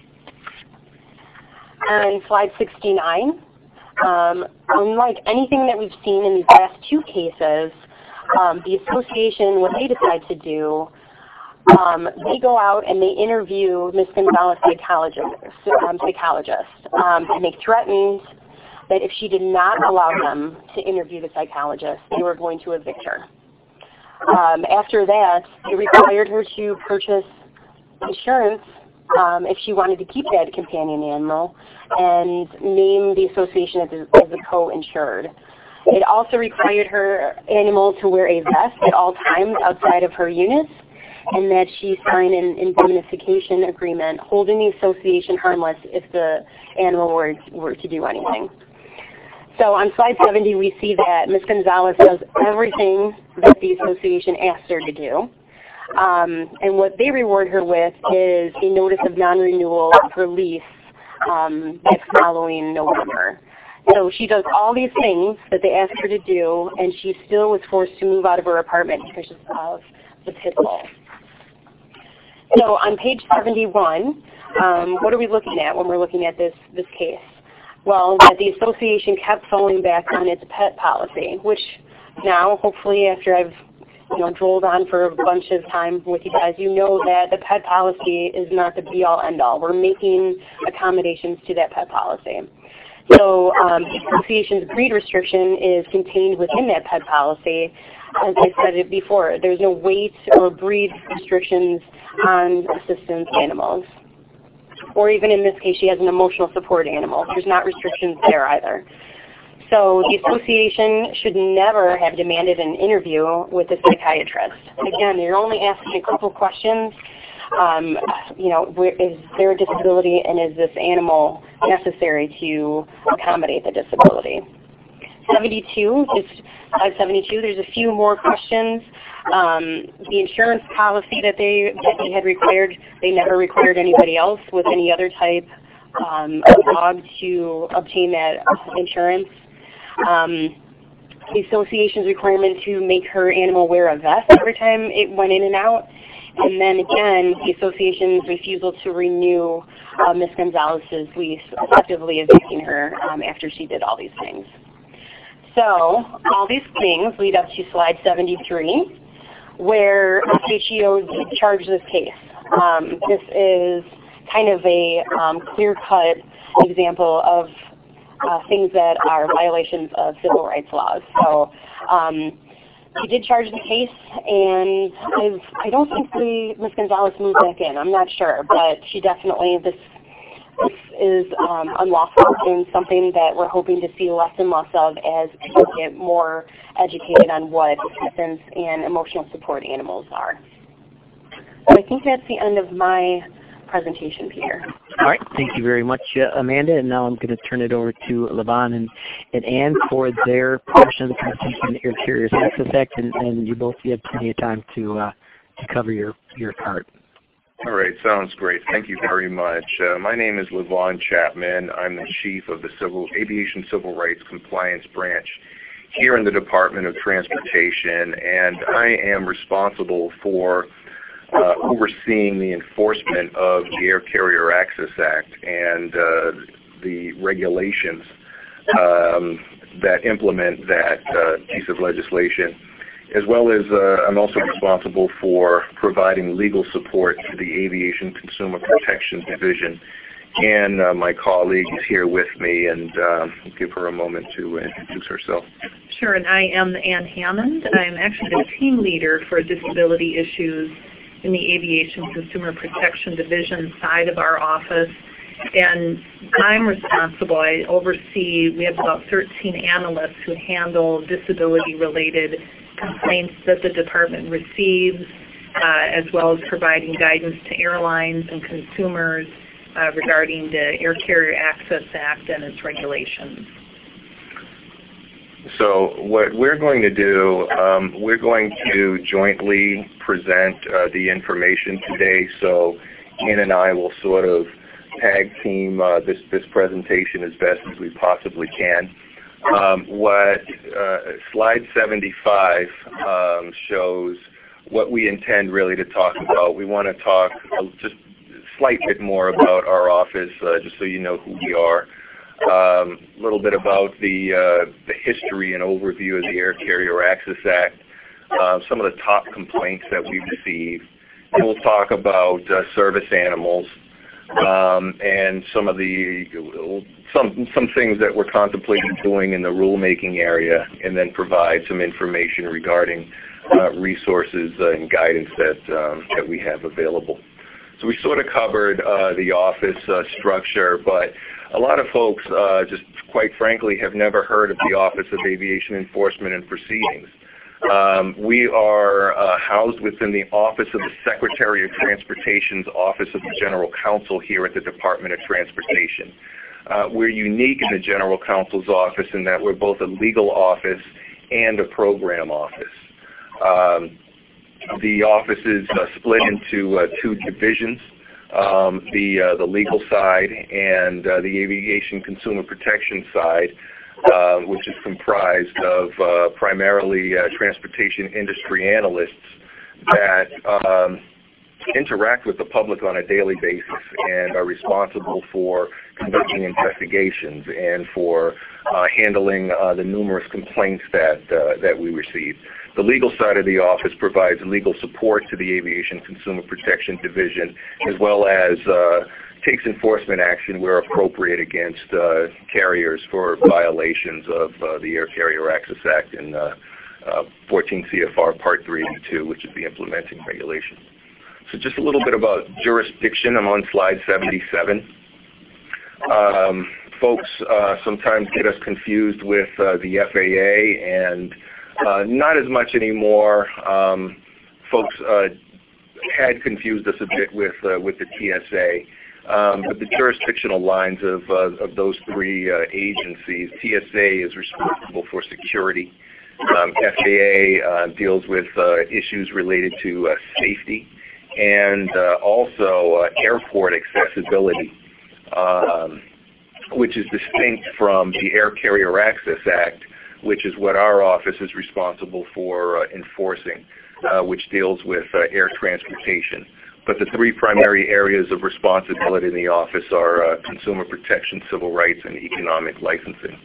On slide sixty-nine, um, unlike anything that we've seen in these last two cases, um, the association, what they decide to do, um, they go out and they interview Miz Gonzalez psychologist, um, psychologist um, and they threatened that if she did not allow them to interview the psychologist, they were going to evict her. Um, after that, they required her to purchase insurance um, if she wanted to keep that companion animal and name the association as a, as a co-insured. It also required her animal to wear a vest at all times outside of her units, and that she sign an indemnification agreement holding the association harmless if the animal were, were to do anything. So on slide seventy, we see that Miz Gonzalez does everything that the association asks her to do. Um, and what they reward her with is a notice of non-renewal of her lease um, next following November. So she does all these things that they asked her to do, and she still was forced to move out of her apartment because of the pit bull. So on page seventy-one, um, what are we looking at when we're looking at this, this case? Well, that the association kept falling back on its pet policy, which now, hopefully, after I've you know, drolled on for a bunch of time with you guys, you know that the pet policy is not the be-all, end-all. We're making accommodations to that pet policy. So um, the association's breed restriction is contained within that pet policy. As I said it before, there's no weight or breed restrictions on assistance animals. Or even in this case, she has an emotional support animal. There's not restrictions there either. So the association should never have demanded an interview with a psychiatrist. Again, you're only asking a couple questions. Um, you know, where, is there a disability, and is this animal necessary to accommodate the disability? seventy-two, just slide seventy-two, there's a few more questions. Um, the insurance policy that they, that they had required, they never required anybody else with any other type um, of dog to obtain that insurance. Um, the association's requirement to make her animal wear a vest every time it went in and out. And then again, the association's refusal to renew uh, Miz Gonzalez's lease, effectively evicting her um, after she did all these things. So all these things lead up to slide seventy-three, where S H E O did charge this case. Um, this is kind of a um, clear-cut example of uh, things that are violations of civil rights laws. So um, we did charge the case, and I've, I don't think the Miz Gonzalez moved back in. I'm not sure, but she definitely, this, this is um, unlawful and something that we're hoping to see less and less of as people get more educated on what assistance and emotional support animals are. So I think that's the end of my presentation, Peter. All right, thank you very much, uh, Amanda. And now I'm going to turn it over to Levon and, and Ann for their portion of the presentation, Air Carriers Access Act, and, and you both you have plenty of time to uh, to cover your, your part. All right, sounds great. Thank you very much. Uh, my name is Levon Chapman. I'm the Chief of the Civil Aviation Civil Rights Compliance Branch here in the Department of Transportation, and I am responsible for uh, overseeing the enforcement of the Air Carrier Access Act and uh, the regulations um, that implement that uh, piece of legislation, as well as uh, I'm also responsible for providing legal support to the Aviation Consumer Protection Division Ann, uh, my colleague, is here with me, and uh, give her a moment to introduce herself. Sure, and I am Ann Hammond. I'm actually the team leader for disability issues in the Aviation Consumer Protection Division side of our office. And I'm responsible, I oversee, we have about thirteen analysts who handle disability-related complaints that the department receives, uh, as well as providing guidance to airlines and consumers uh, regarding the Air Carrier Access Act and its regulations. So what we're going to do, um, we're going to jointly present uh, the information today. So Ann and I will sort of tag team uh, this, this presentation as best as we possibly can. Um, what uh, slide seventy-five um, shows what we intend really to talk about. We want to talk just a slight bit more about our office, uh, just so you know who we are. A um, little bit about the, uh, the history and overview of the Air Carrier Access Act, uh, some of the top complaints that we receive. And we'll talk about uh, service animals, um, and some of the some some things that we're contemplating doing in the rulemaking area, and then provide some information regarding uh, resources uh, and guidance that um, that we have available. So we sort of covered uh, the office uh, structure, but a lot of folks, uh, just quite frankly, have never heard of the Office of Aviation Enforcement and Proceedings. Um, we are uh, housed within the Office of the Secretary of Transportation's Office of the General Counsel here at the Department of Transportation. Uh, we're unique in the General Counsel's office in that we're both a legal office and a program office. Um, the office is uh, split into uh, two divisions, um, the, uh, the legal side and uh, the aviation consumer protection side, Uh, which is comprised of uh, primarily uh, transportation industry analysts that um, interact with the public on a daily basis and are responsible for conducting investigations and for uh, handling uh, the numerous complaints that, uh, that we receive. The legal side of the office provides legal support to the Aviation Consumer Protection Division, as well as uh, takes enforcement action where appropriate against uh, carriers for violations of uh, the Air Carrier Access Act and uh, uh, fourteen C F R Part three eighty-two, which is the implementing regulation. So just a little bit about jurisdiction. I'm on slide seventy-seven. Um, folks uh, sometimes get us confused with uh, the F A A, and uh, not as much anymore. Um, folks uh, had confused us a bit with, uh, with the T S A. Um, but the jurisdictional lines of, uh, of those three uh, agencies, T S A is responsible for security. Um, F A A uh, deals with uh, issues related to uh, safety and uh, also uh, airport accessibility, um, which is distinct from the Air Carrier Access Act, which is what our office is responsible for uh, enforcing, uh, which deals with uh, air transportation. But the three primary areas of responsibility in the office are uh, consumer protection, civil rights, and economic licensing.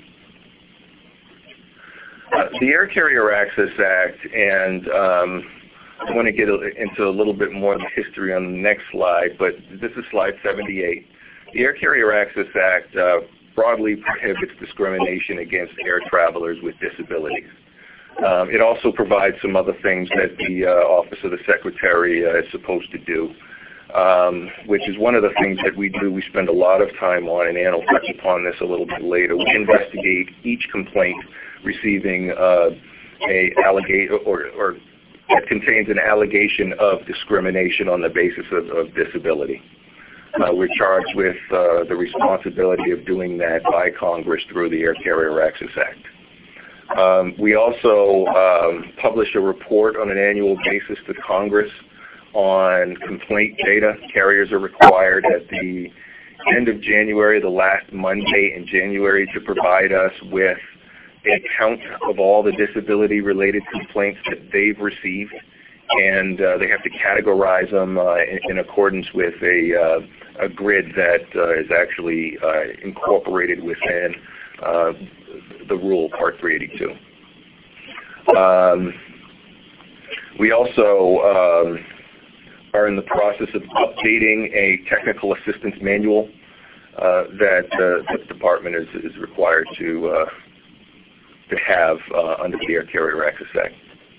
Uh, the Air Carrier Access Act, and um, I want to get into a little bit more of the history on the next slide, but this is slide seventy-eight. The Air Carrier Access Act uh, broadly prohibits discrimination against air travelers with disabilities. Um, it also provides some other things that the uh, Office of the Secretary uh, is supposed to do, um, which is one of the things that we do. We spend a lot of time on, and Ann will touch upon this a little bit later. We investigate each complaint receiving uh, a allegation or, or that contains an allegation of discrimination on the basis of, of disability. Uh, we're charged with uh, the responsibility of doing that by Congress through the Air Carrier Access Act. Um, we also um, publish a report on an annual basis to Congress on complaint data. Carriers are required at the end of January, the last Monday in January, to provide us with a count of all the disability-related complaints that they've received, and uh, they have to categorize them uh, in, in accordance with a, uh, a grid that uh, is actually uh, incorporated within uh, the rule, Part three eighty-two. Um, we also um, are in the process of updating a technical assistance manual uh, that uh, the department is, is required to uh, to have uh, under the Air Carrier Access Act.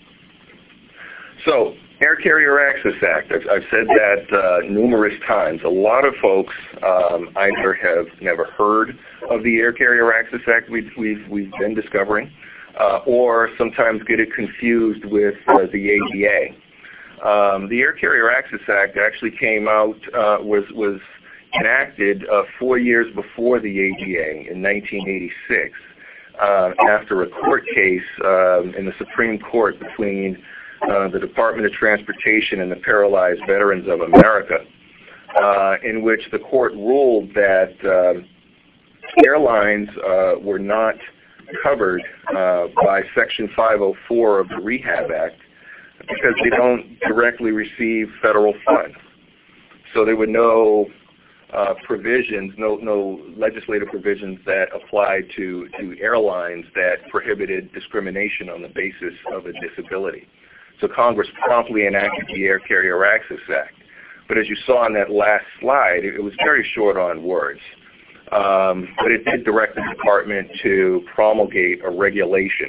So, Air Carrier Access Act, I've, I've said that uh, numerous times. A lot of folks um, either have never heard of the Air Carrier Access Act we've, we've, we've been discovering, uh, or sometimes get it confused with uh, the A D A. Um, the Air Carrier Access Act actually came out, uh, was, was enacted uh, four years before the A D A in nineteen eighty-six, uh, after a court case um, in the Supreme Court between Uh, the Department of Transportation and the Paralyzed Veterans of America, uh, in which the court ruled that uh, airlines uh, were not covered uh, by Section five oh four of the Rehab Act because they don't directly receive federal funds. So there were no uh, provisions, no, no legislative provisions that applied to, to airlines that prohibited discrimination on the basis of a disability. So Congress promptly enacted the Air Carrier Access Act. But as you saw on that last slide, it, it was very short on words. Um, but it did direct the department to promulgate a regulation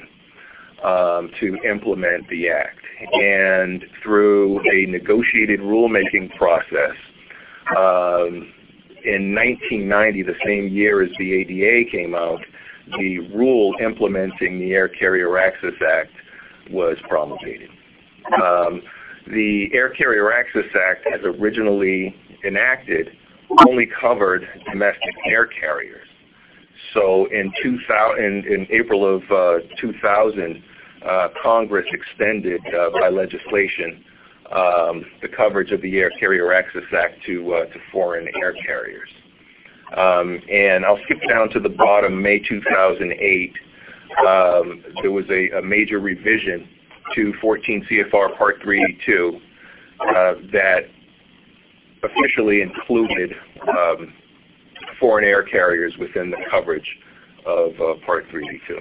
um, to implement the act. And through a negotiated rulemaking process, um, in nineteen ninety, the same year as the A D A came out, the rule implementing the Air Carrier Access Act was promulgated. Um, the Air Carrier Access Act, as originally enacted, only covered domestic air carriers. So in, two thousand, in, in April of uh, two thousand, uh, Congress extended uh, by legislation um, the coverage of the Air Carrier Access Act to, uh, to foreign air carriers. Um, and I'll skip down to the bottom, May two thousand eight, um, there was a, a major revision to fourteen C F R Part three eighty-two uh, that officially included um, foreign air carriers within the coverage of uh, Part three eighty-two.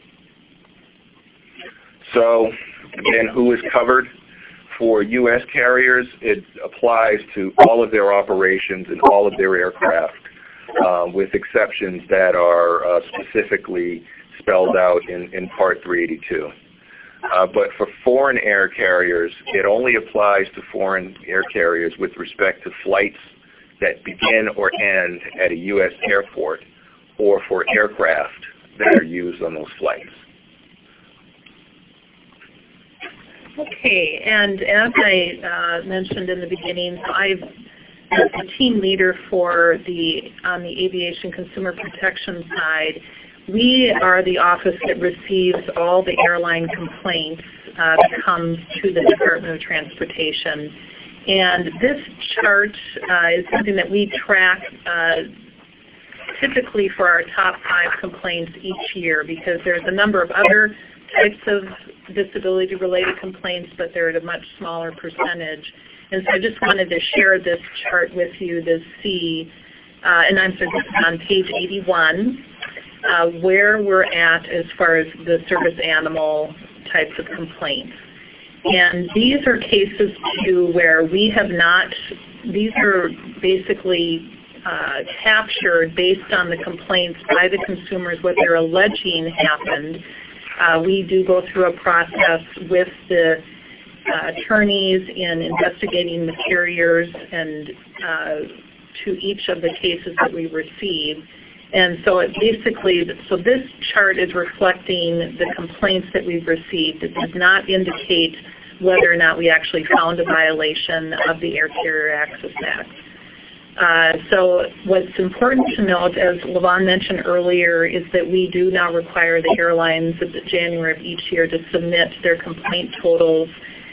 So again, who is covered? For U S carriers, it applies to all of their operations and all of their aircraft, uh, with exceptions that are uh, specifically spelled out in, in Part three eighty-two. Uh, but for foreign air carriers, it only applies to foreign air carriers with respect to flights that begin or end at a U S airport or for aircraft that are used on those flights. Okay, and as I uh, mentioned in the beginning, I've as a team leader for the on the aviation consumer protection side. We are the office that receives all the airline complaints uh, that comes to the Department of Transportation. And this chart uh, is something that we track uh, typically for our top five complaints each year, because there's a number of other types of disability-related complaints, but they're at a much smaller percentage. And so I just wanted to share this chart with you to see, uh, and I'm sorry, this is on page eighty-one. Uh, where we're at as far as the service animal types of complaints. And these are cases too where we have not, these are basically uh, captured based on the complaints by the consumers, what they're alleging happened. Uh, we do go through a process with the uh, attorneys in investigating the carriers and uh, to each of the cases that we receive. And so it basically, so this chart is reflecting the complaints that we've received. It does not indicate whether or not we actually found a violation of the Air Carrier Access Act. Uh, so what's important to note, as Levon mentioned earlier, is that we do now require the airlines at the January of each year to submit their complaint totals.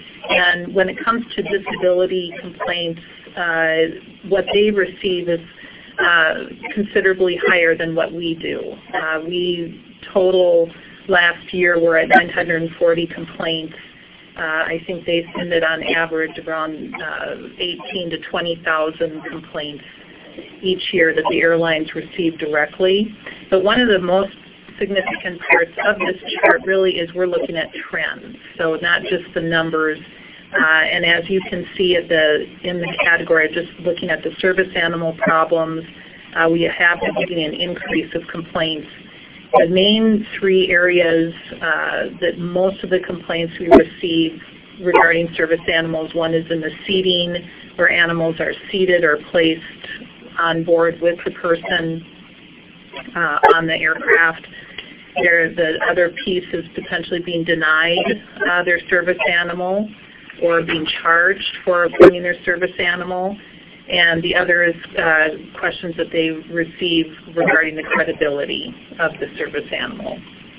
And when it comes to disability complaints, uh, what they receive is Uh, considerably higher than what we do. Uh, we total last year were at nine hundred forty complaints. Uh, I think they submit on average around uh, eighteen to twenty thousand complaints each year that the airlines receive directly. But one of the most significant parts of this chart really is we're looking at trends. So not just the numbers. Uh, and as you can see at the, in the category, just looking at the service animal problems, uh, we have been getting an increase of complaints. The main three areas uh, that most of the complaints we receive regarding service animals, one is in the seating, where animals are seated or placed on board with the person uh, on the aircraft. There, the other piece is potentially being denied uh, their service animal or being charged for bringing their service animal. And the other is uh, questions that they receive regarding the credibility of the service animal.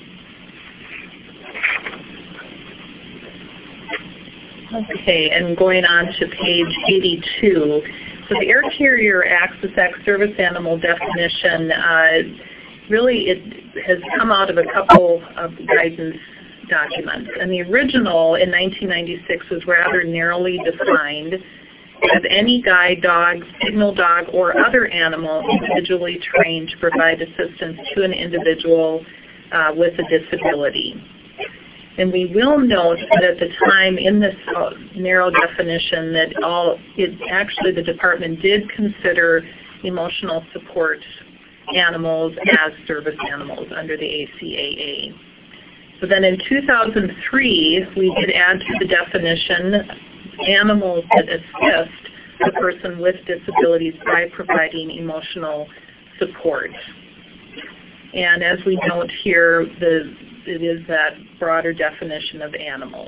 Okay, and going on to page eighty-two. So the Air Carrier Access Act service animal definition, uh, really it has come out of a couple of guidance documents. And the original in nineteen ninety-six was rather narrowly defined as any guide dog, signal dog, or other animal individually trained to provide assistance to an individual uh, with a disability. And we will note that at the time in this uh, narrow definition that all, it actually the department did consider emotional support animals as service animals under the A C A A. So then in two thousand three, we did add to the definition animals that assist a person with disabilities by providing emotional support. And as we note here, the, it is that broader definition of animals.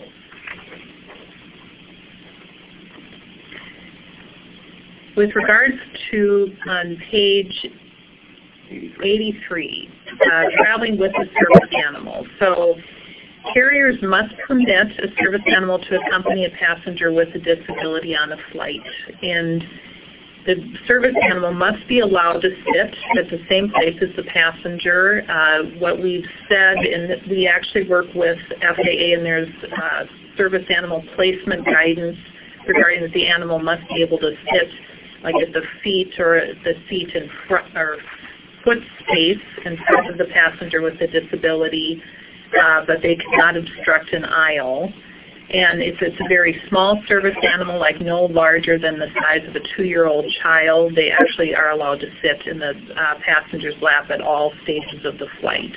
With regards to on page eighty-three, uh, traveling with a service animal. So carriers must permit a service animal to accompany a passenger with a disability on a flight. And the service animal must be allowed to sit at the same place as the passenger. Uh, what we've said, and we actually work with F A A, and there's uh, service animal placement guidance regarding that the animal must be able to sit like at the feet or the seat in front or foot space in front of the passenger with a disability. Uh, but they cannot obstruct an aisle. And if it's a very small service animal, like no larger than the size of a two-year-old child, they actually are allowed to sit in the uh, passenger's lap at all stages of the flight.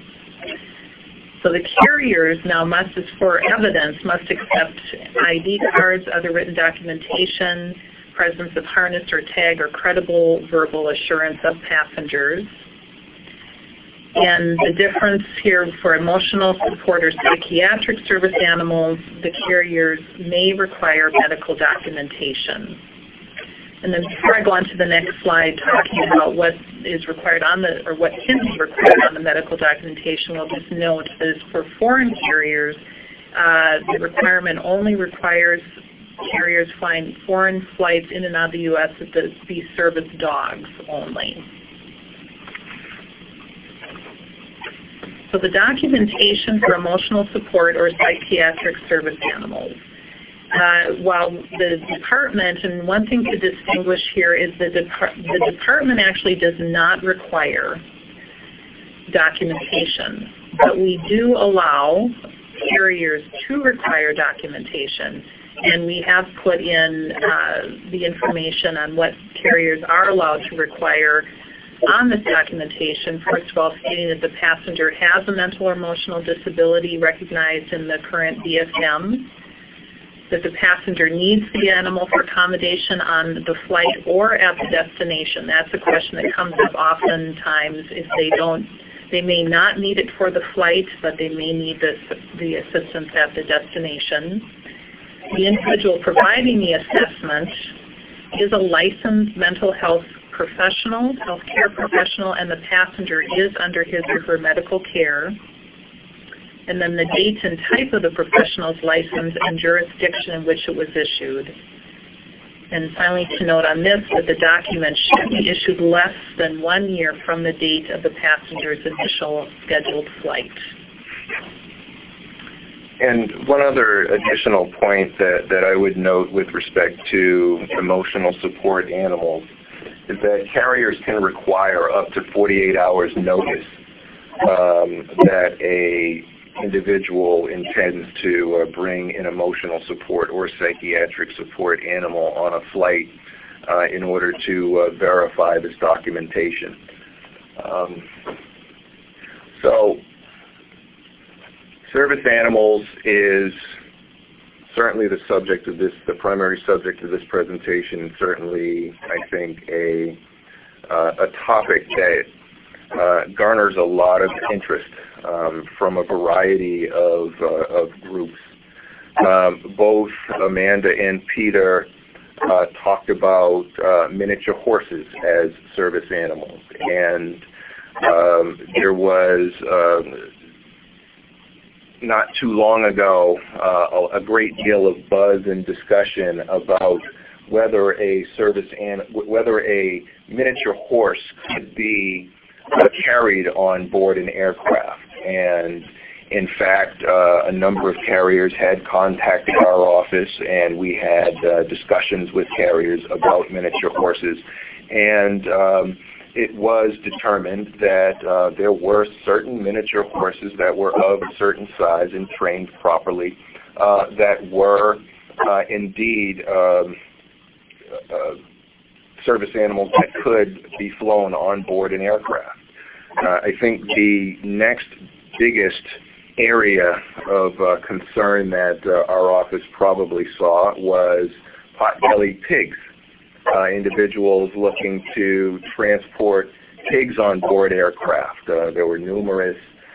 So the carriers now must, as for evidence, must accept I D cards, other written documentation, presence of harness or tag, or credible verbal assurance of passengers. And the difference here for emotional support or psychiatric service animals, the carriers may require medical documentation. And then before I go on to the next slide talking about what is required on the, or what can be required on the medical documentation, we'll just note that for foreign carriers, uh, the requirement only requires carriers flying foreign flights in and out of the U S that be service dogs only. So the documentation for emotional support or psychiatric service animals. Uh, while the department, and one thing to distinguish here is that the, the department actually does not require documentation, but we do allow carriers to require documentation. And we have put in uh, the information on what carriers are allowed to require on this documentation. First of all, stating that the passenger has a mental or emotional disability recognized in the current D S M, that the passenger needs the animal for accommodation on the flight or at the destination. That's a question that comes up oftentimes. If they don't, they may not need it for the flight, but they may need the, the assistance at the destination. The individual providing the assessment is a licensed mental health professional, healthcare professional, and the passenger is under his or her medical care. And then the date and type of the professional's license and jurisdiction in which it was issued. And finally, to note on this that the document should be issued less than one year from the date of the passenger's initial scheduled flight. And one other additional point that, that I would note with respect to emotional support animals is that carriers can require up to forty-eight hours notice um, that a individual intends to uh, bring an emotional support or psychiatric support animal on a flight. uh, in order to uh, verify this documentation. Um, so, service animals is certainly the subject of this, the primary subject of this presentation, and certainly, I think, a, uh, a topic that uh, garners a lot of interest um, from a variety of, uh, of groups. Um, both Amanda and Peter uh, talked about uh, miniature horses as service animals, and um, there was uh, not too long ago uh, a great deal of buzz and discussion about whether a service an whether a miniature horse could be uh, carried on board an aircraft. And in fact, uh, a number of carriers had contacted our office, and we had uh, discussions with carriers about miniature horses. And um, it was determined that uh, there were certain miniature horses that were of a certain size and trained properly uh, that were uh, indeed um, uh, service animals that could be flown on board an aircraft. Uh, I think the next biggest area of uh, concern that uh, our office probably saw was pot-bellied pigs. Uh, individuals looking to transport pigs on board aircraft. Uh, there were numerous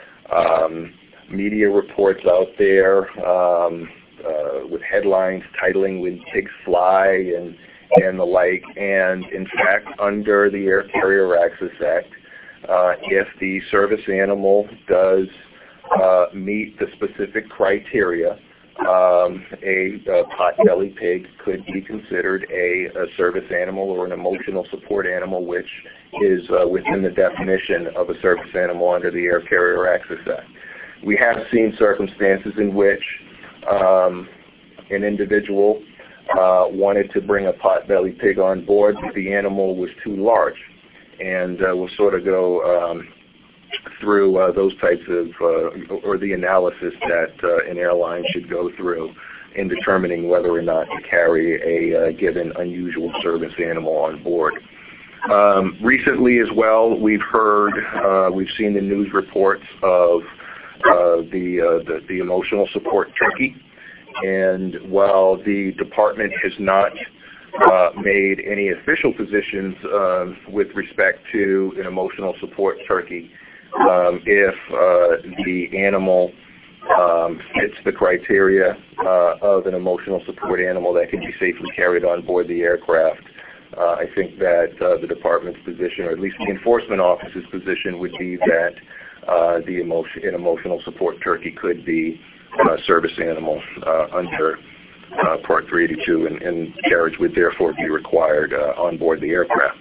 um, media reports out there um, uh, with headlines titling "When Pigs Fly" and and the like. And in fact, under the Air Carrier Access Act, uh, if the service animal does uh, meet the specific criteria, Um, a, a pot-bellied pig could be considered a, a service animal or an emotional support animal, which is uh, within the definition of a service animal under the Air Carrier Access Act. We have seen circumstances in which um, an individual uh, wanted to bring a pot-bellied pig on board, but the animal was too large. And uh, we'll sort of go um, through uh, those types of, uh, or the analysis that uh, an airline should go through in determining whether or not to carry a uh, given unusual service animal on board. Um, recently as well, we've heard, uh, we've seen the news reports of uh, the, uh, the, the emotional support turkey. And while the department has not uh, made any official positions uh, with respect to an emotional support turkey, Um, if uh, the animal um, fits the criteria uh, of an emotional support animal that can be safely carried on board the aircraft, uh, I think that uh, the department's position, or at least the enforcement office's position, would be that uh, the emotion, an emotional support turkey could be a service animal uh, under uh, Part three eighty-two, and, and carriage would therefore be required uh, on board the aircraft.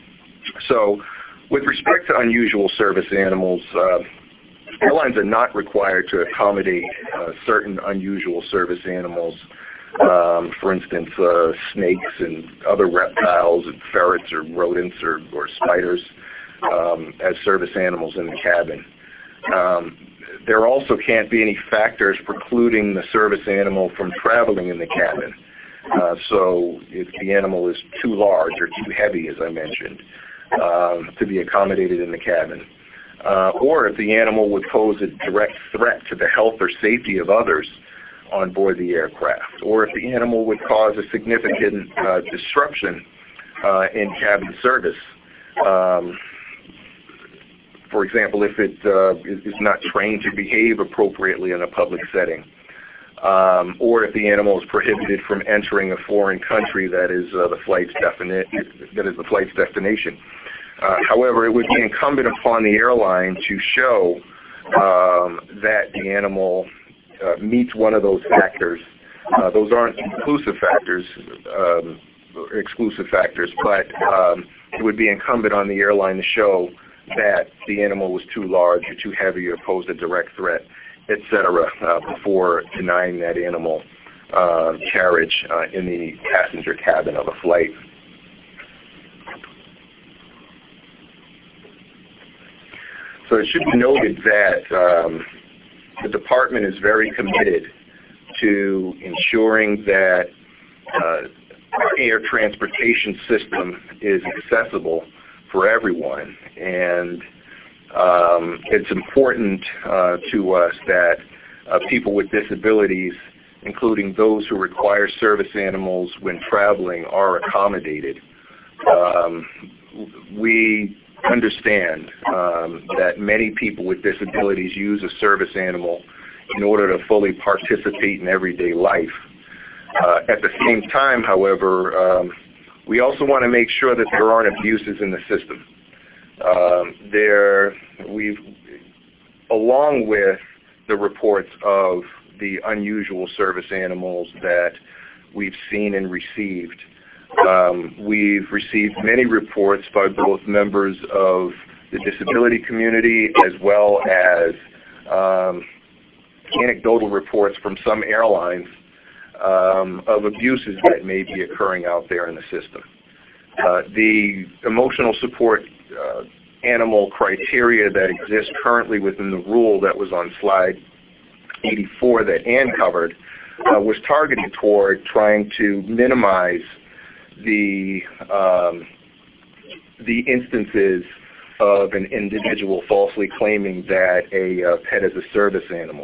So, with respect to unusual service animals, uh, airlines are not required to accommodate uh, certain unusual service animals, um, for instance, uh, snakes and other reptiles and ferrets or rodents or, or spiders um, as service animals in the cabin. Um, there also can't be any factors precluding the service animal from traveling in the cabin. Uh, so if the animal is too large or too heavy, as I mentioned, Um, to be accommodated in the cabin, uh, or if the animal would pose a direct threat to the health or safety of others on board the aircraft, or if the animal would cause a significant uh, disruption uh, in cabin service. Um, for example, if it uh, is, is not trained to behave appropriately in a public setting, um, or if the animal is prohibited from entering a foreign country that is uh, the flight's defini- that is the flight's destination. Uh, however, it would be incumbent upon the airline to show um, that the animal uh, meets one of those factors. Uh, those aren't inclusive factors, um, or exclusive factors, but um, it would be incumbent on the airline to show that the animal was too large or too heavy or posed a direct threat, et cetera, uh, before denying that animal uh, carriage uh, in the passenger cabin of a flight. So it should be noted that um, the department is very committed to ensuring that uh, air transportation system is accessible for everyone, and um, it's important uh, to us that uh, people with disabilities, including those who require service animals when traveling, are accommodated. Um, we understand um, that many people with disabilities use a service animal in order to fully participate in everyday life. Uh, at the same time, however, um, we also want to make sure that there aren't abuses in the system. Um, there, we've, along with the reports of the unusual service animals that we've seen and received, um, we've received many reports by both members of the disability community as well as um, anecdotal reports from some airlines um, of abuses that may be occurring out there in the system. Uh, the emotional support uh, animal criteria that exists currently within the rule that was on slide eighty-four that Ann covered uh, was targeted toward trying to minimize the um, the instances of an individual falsely claiming that a uh, pet is a service animal.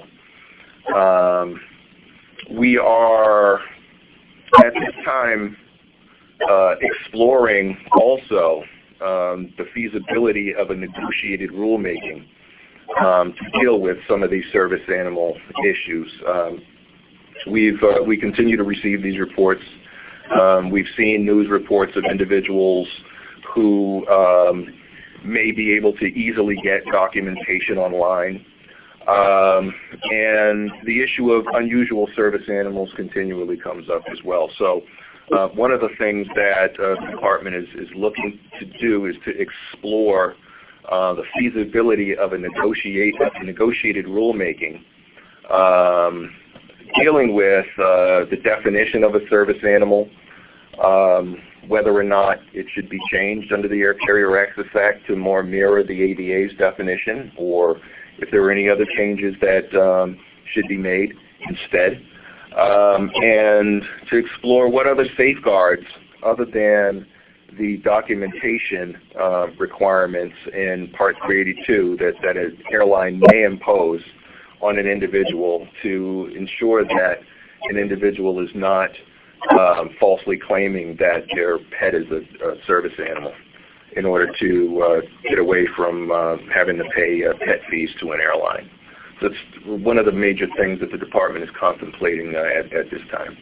Um, we are at this time uh, exploring also um, the feasibility of a negotiated rulemaking um, to deal with some of these service animal issues. Um, we've uh, we continue to receive these reports. Um, we've seen news reports of individuals who um, may be able to easily get documentation online. Um, and the issue of unusual service animals continually comes up as well. So uh, one of the things that uh, the department is, is looking to do is to explore uh, the feasibility of a, negotiate, a negotiated rulemaking um, dealing with uh, the definition of a service animal, um, whether or not it should be changed under the Air Carrier Access Act to more mirror the A D A's definition, or if there are any other changes that um, should be made instead, um, and to explore what other safeguards other than the documentation uh, requirements in Part three eighty-two that, that an airline may impose on an individual to ensure that an individual is not um, falsely claiming that their pet is a, a service animal in order to uh, get away from uh, having to pay uh, pet fees to an airline. So it's one of the major things that the department is contemplating uh, at, at this time.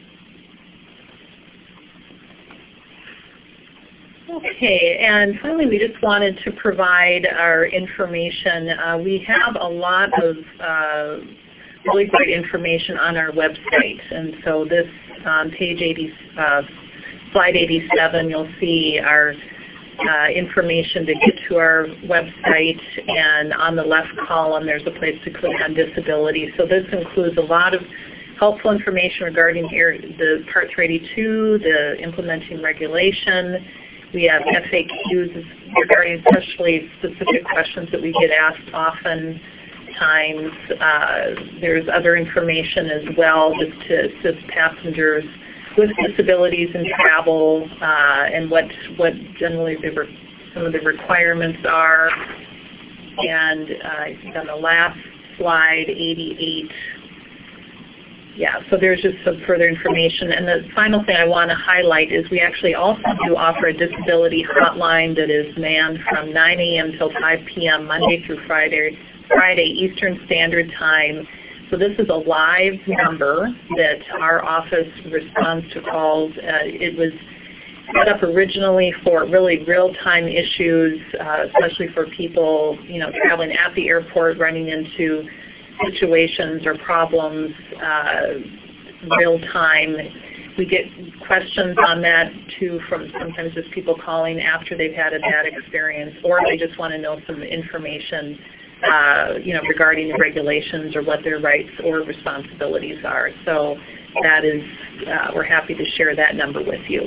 Okay, and finally we just wanted to provide our information. Uh, we have a lot of uh, really great information on our website, and so this on page eighty, uh, slide eighty-seven, you'll see our uh, information to get to our website, and on the left column there's a place to click on disability. So this includes a lot of helpful information regarding air, the Part three eighty-two, the implementing regulation. We have F A Qs regarding especially specific questions that we get asked often times. Uh, there's other information as well just to assist passengers with disabilities and travel, uh, and what what generally the re some of the requirements are. And uh, I think on the last slide, eighty-eight, yeah, so there's just some further information. And the final thing I want to highlight is we actually also do offer a disability hotline that is manned from nine A M till five P M Monday through Friday, Friday Eastern Standard Time. So this is a live number that our office responds to calls. Uh, it was set up originally for really real-time issues, uh, especially for people, you know, traveling at the airport, running into situations or problems uh, real time. We get questions on that too from sometimes just people calling after they've had a bad experience, or they just want to know some information uh, you know, regarding the regulations or what their rights or responsibilities are. So that is, uh, we're happy to share that number with you.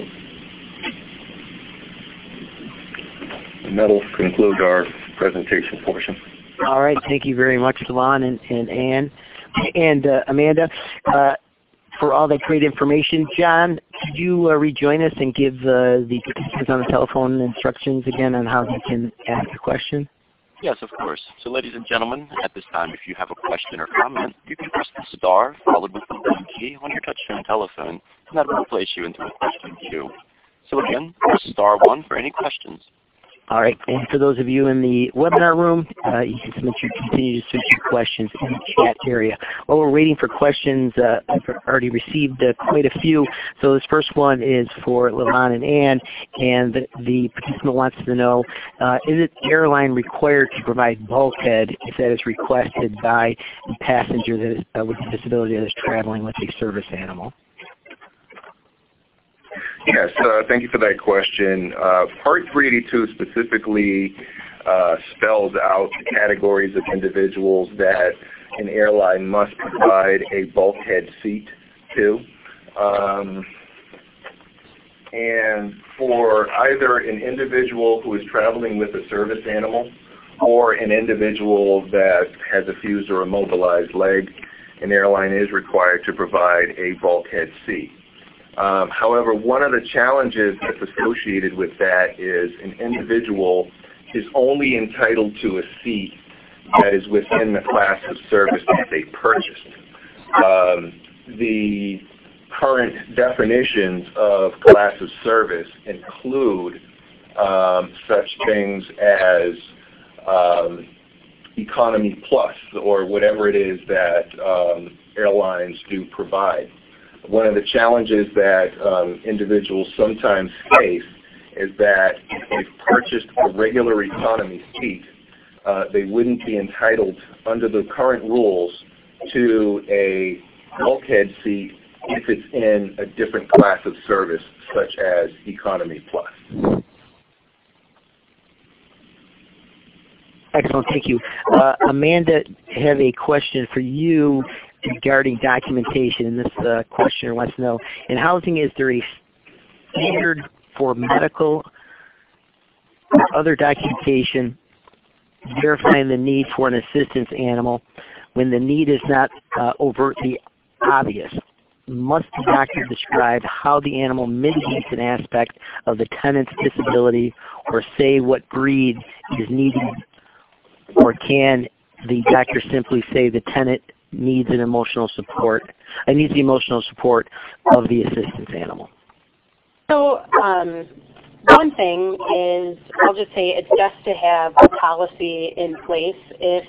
And that'll conclude our presentation portion. All right, thank you very much, Levon and, and Ann. And uh, Amanda, uh, for all that great information. John, could you uh, rejoin us and give uh, the participants on the telephone instructions again on how they can ask a question? Yes, of course. So ladies and gentlemen, at this time, if you have a question or comment, you can press the star followed with the one key on your touchtone telephone, and that will place you into a question queue. So again, press star one for any questions. All right, and for those of you in the webinar room, uh, you can submit your, continue to submit your questions in the chat area. While we're waiting for questions, uh, I've already received uh, quite a few. So this first one is for Levon and Ann, and the, the participant wants to know, uh, is it airline required to provide bulkhead if that is requested by a passenger that is, uh, with a disability that is traveling with a service animal? Yes, uh, thank you for that question. Uh, Part three eighty-two specifically uh, spells out the categories of individuals that an airline must provide a bulkhead seat to. Um, and for either an individual who is traveling with a service animal or an individual that has a fused or immobilized leg, an airline is required to provide a bulkhead seat. Um, however, one of the challenges that's associated with that is an individual is only entitled to a seat that is within the class of service that they purchased. Um, the current definitions of class of service include um, such things as um, economy plus, or whatever it is that um, airlines do provide. One of the challenges that um, individuals sometimes face is that if they've purchased a regular economy seat, uh, they wouldn't be entitled under the current rules to a bulkhead seat if it's in a different class of service, such as economy plus. Excellent, thank you. Uh, Amanda, I have a question for you regarding documentation, and this uh, questioner wants to know, in housing, is there a standard for medical or other documentation verifying the need for an assistance animal when the need is not uh, overtly obvious? Must the doctor describe how the animal mitigates an aspect of the tenant's disability, or say what breed is needed, or can the doctor simply say the tenant needs an emotional support, uh, needs the emotional support of the assistance animal? So um, one thing is, I'll just say it's best to have a policy in place, if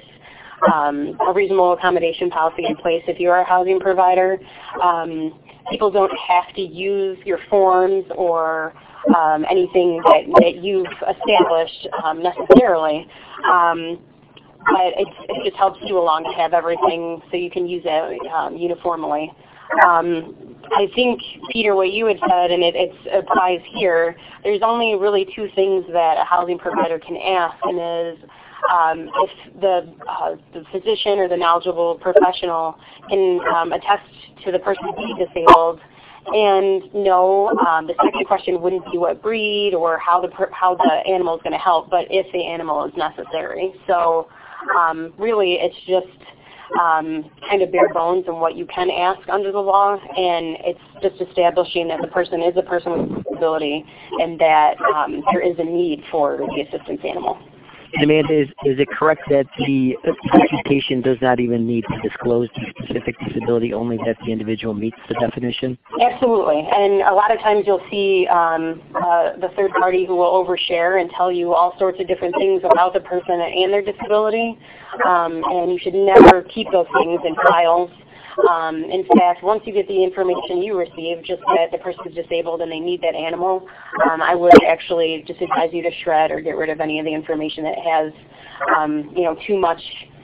um, a reasonable accommodation policy in place if you are a housing provider. Um, people don't have to use your forms or um, anything that, that you've established um, necessarily. Um, But it, it just helps you along to have everything so you can use it um, uniformly. Um, I think, Peter, what you had said, and it it's, applies here, there's only really two things that a housing provider can ask, and is um, if the, uh, the physician or the knowledgeable professional can um, attest to the person being disabled. And no, um, the second question wouldn't be what breed or how the, per how the animal is going to help, but if the animal is necessary. So Um, really, it's just um, kind of bare bones in what you can ask under the law, and it's just establishing that the person is a person with a disability and that um, there is a need for the assistance animal. Amanda, is, is it correct that the documentation does not even need to disclose the specific disability, only that the individual meets the definition? Absolutely, and a lot of times you'll see um, uh, the third party who will overshare and tell you all sorts of different things about the person and their disability, um, and you should never keep those things in files. Um, in fact, once you get the information you receive, just that the person is disabled and they need that animal, um, I would actually just advise you to shred or get rid of any of the information that has, um, you know, too much,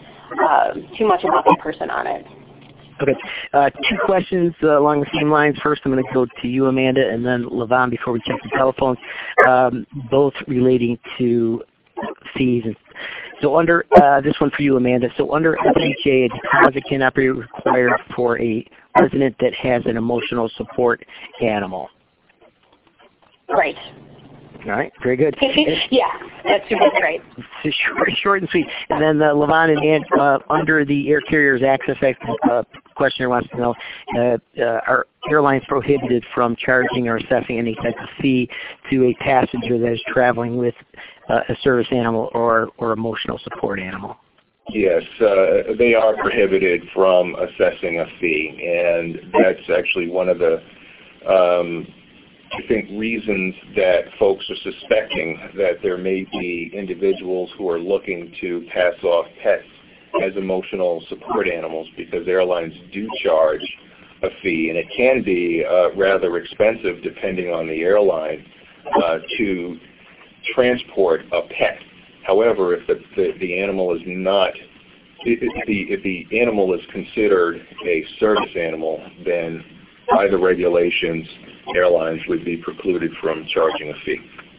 uh, too much about that person on it. Okay, uh, two questions uh, along the same lines. First, I'm going to go to you, Amanda, and then Levon before we check the telephones, um, both relating to fees. And so under, uh, this one for you, Amanda, so under F H A, a deposit cannot be required for a resident that has an emotional support animal. Right. All right, very good. Yeah, that's, that's right. It's short, short and sweet. And then uh, Levon and Ann, uh, under the Air Carriers Access Act, uh, questioner wants to know, uh, uh, are airlines prohibited from charging or assessing any type of fee to a passenger that is traveling with uh, a service animal or, or emotional support animal? Yes, uh, they are prohibited from assessing a fee, and that's actually one of the um, I think reasons that folks are suspecting that there may be individuals who are looking to pass off pets as emotional support animals, because airlines do charge a fee, and it can be uh, rather expensive depending on the airline uh, to transport a pet. However, if the, the, the animal is not, if the, if the animal is considered a service animal, then by the regulations, airlines would be precluded from charging a fee.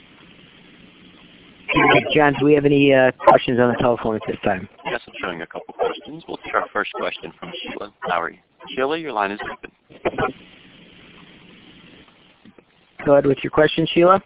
John, do we have any uh, questions on the telephone at this time? Yes, I'm showing a couple questions. We'll take our first question from Sheila Lowry. Sheila, your line is open. Go ahead with your question, Sheila.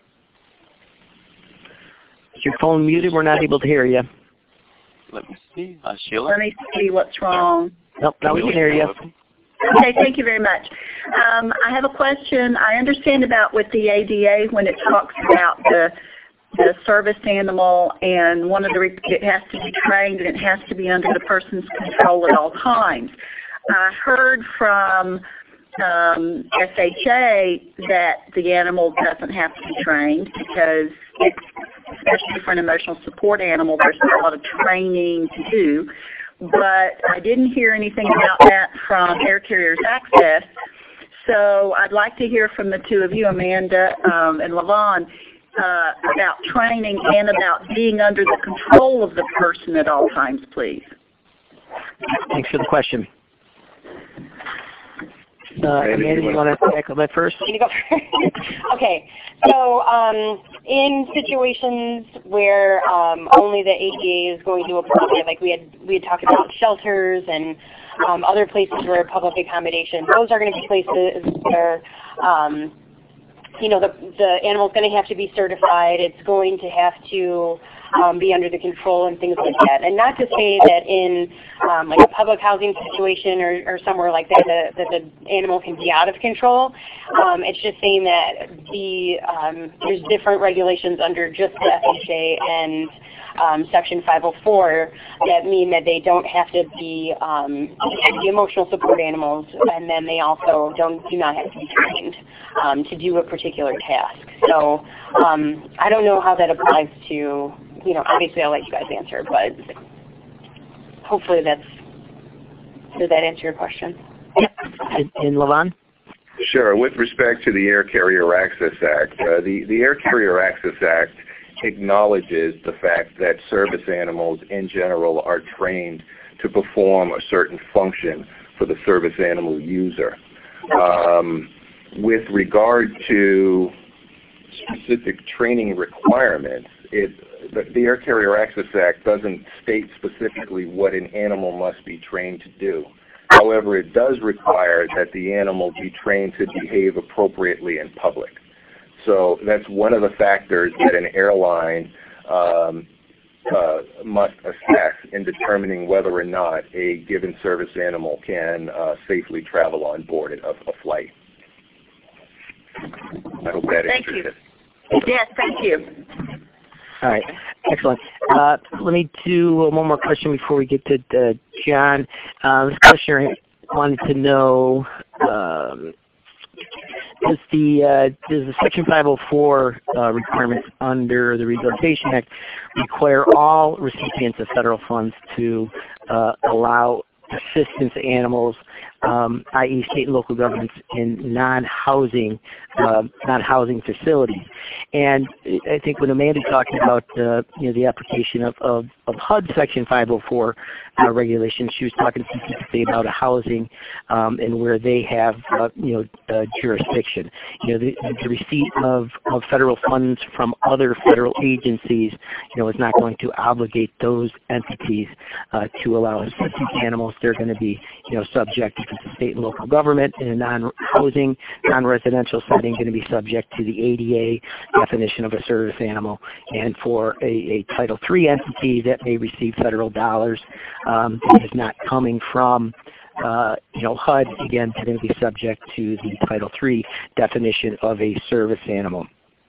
Is your phone muted? We're not able to hear you. Let me see. Uh, Sheila? Let me see what's wrong. Nope, now we can hear you. Okay, thank you very much. Um, I have a question. I understand about with the A D A when it talks about the the service animal, and one of the it has to be trained and it has to be under the person's control at all times. I heard from um, S H A that the animal doesn't have to be trained because, it's, especially for an emotional support animal, there's a lot of training to do. But I didn't hear anything about that from Air Carriers Access. So I'd like to hear from the two of you, Amanda um, and Levon, uh, about training and about being under the control of the person at all times, please. Thanks for the question. Uh, Amanda, you want to tackle that first? Can you go first? Okay. So um, in situations where um, only the A D A is going to apply, like we had we had talked about shelters and um, other places where public accommodation, those are going to be places where um, you know the the animal's going to have to be certified. It's going to have to Um, be under the control and things like that. And not to say that in um, like a public housing situation or, or somewhere like that, the, that the animal can be out of control. Um, it's just saying that the um, there's different regulations under just the F H A and um, Section five oh four that mean that they don't have to be um, the emotional support animals, and then they also don't do not have to be trained um, to do a particular task. So um, I don't know how that applies to. You know, obviously I'll let you guys answer, but hopefully that's, did that answer your question? Yep. And, and Levon? Sure. With respect to the Air Carrier Access Act, uh, the, the Air Carrier Access Act acknowledges the fact that service animals in general are trained to perform a certain function for the service animal user. Um, with regard to specific training requirements, it The, the Air Carrier Access Act doesn't state specifically what an animal must be trained to do. However, it does require that the animal be trained to behave appropriately in public. So that's one of the factors that an airline um, uh, must assess in determining whether or not a given service animal can uh, safely travel on board a, a flight. I hope that Thank answers you. it. Yes, thank you. All right, excellent. Uh, let me do one more question before we get to uh, John. Uh, this questioner wanted to know, um, does the uh, does the Section five oh four uh, requirements under the Rehabilitation Act require all recipients of federal funds to uh, allow assistance animals, um, that is state and local governments, in non-housing uh, non-housing facilities? And I think when Amanda talked about uh, you know the application of, of, of H U D Section five oh four uh, regulations, she was talking specifically about a housing um, and where they have uh, you know uh, jurisdiction. You know the, the receipt of, of federal funds from other federal agencies, you know, is not going to obligate those entities uh, to allow assistance animals. They're going to be you know subject to it's a state and local government in a non-housing, non-residential setting, going to be subject to the A D A definition of a service animal. And for a, a Title three entity that may receive federal dollars um, that is not coming from Uh, you know, H U D, again, is going to be subject to the Title three definition of a service animal.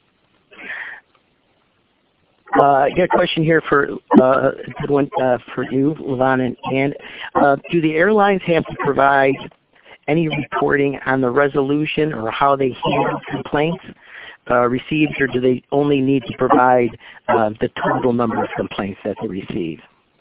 Uh, I got a question here for uh, a good one uh, for you, Levon and Ann. Uh, do the airlines have to provide any reporting on the resolution or how they handle complaints uh, received, or do they only need to provide uh, the total number of complaints that they receive?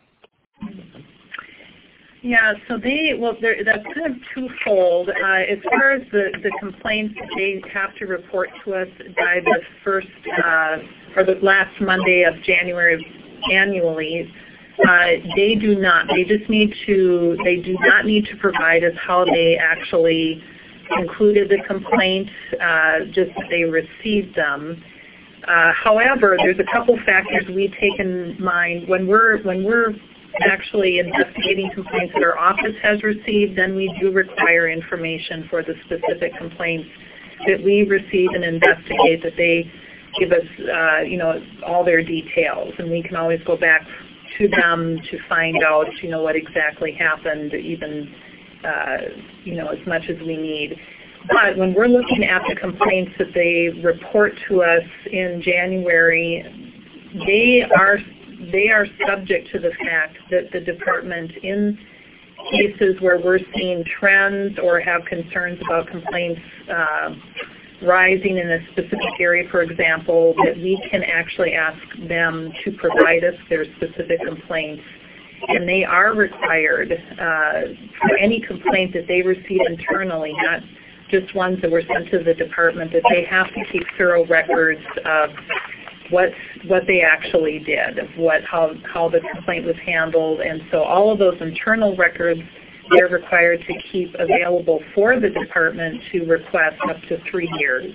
Yeah, so they, well, that's kind of twofold. Uh, as far as the, the complaints, they have to report to us by the first, uh, or the last Monday of January annually. Uh, they do not, they just need to, they do not need to provide us how they actually included the complaints, uh, just that they received them. Uh, however, there's a couple factors we take in mind when we're, when we're actually investigating complaints that our office has received, then we do require information for the specific complaints that we receive and investigate, that they give us, uh, you know, all their details, and we can always go back to them to find out, you know, what exactly happened, even, uh, you know, as much as we need. But when we're looking at the complaints that they report to us in January, they are they are subject to the fact that the department, in cases where we're seeing trends or have concerns about complaints uh, rising in a specific area, for example, that we can actually ask them to provide us their specific complaints. And they are required uh, for any complaint that they receive internally, not just ones that were sent to the department, that they have to keep thorough records of what what they actually did, of what how how the complaint was handled, and so all of those internal records they're required to keep available for the department to request up to three years.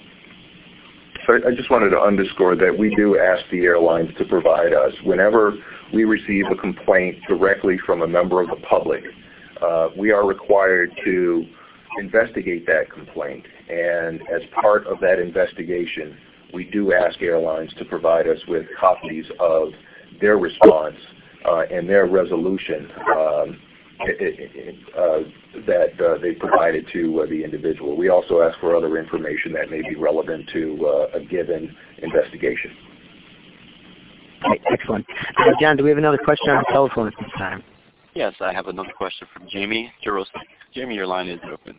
So I just wanted to underscore that we do ask the airlines to provide us whenever we receive a complaint directly from a member of the public. Uh, we are required to investigate that complaint, and as part of that investigation, we do ask airlines to provide us with copies of their response uh, and their resolution um, it, it, uh, that uh, they provided to uh, the individual. We also ask for other information that may be relevant to uh, a given investigation. Right, excellent. Uh, John, do we have another question on the telephone at this time? Yes, I have another question from Jamie Jarosik. Jamie, your line is open.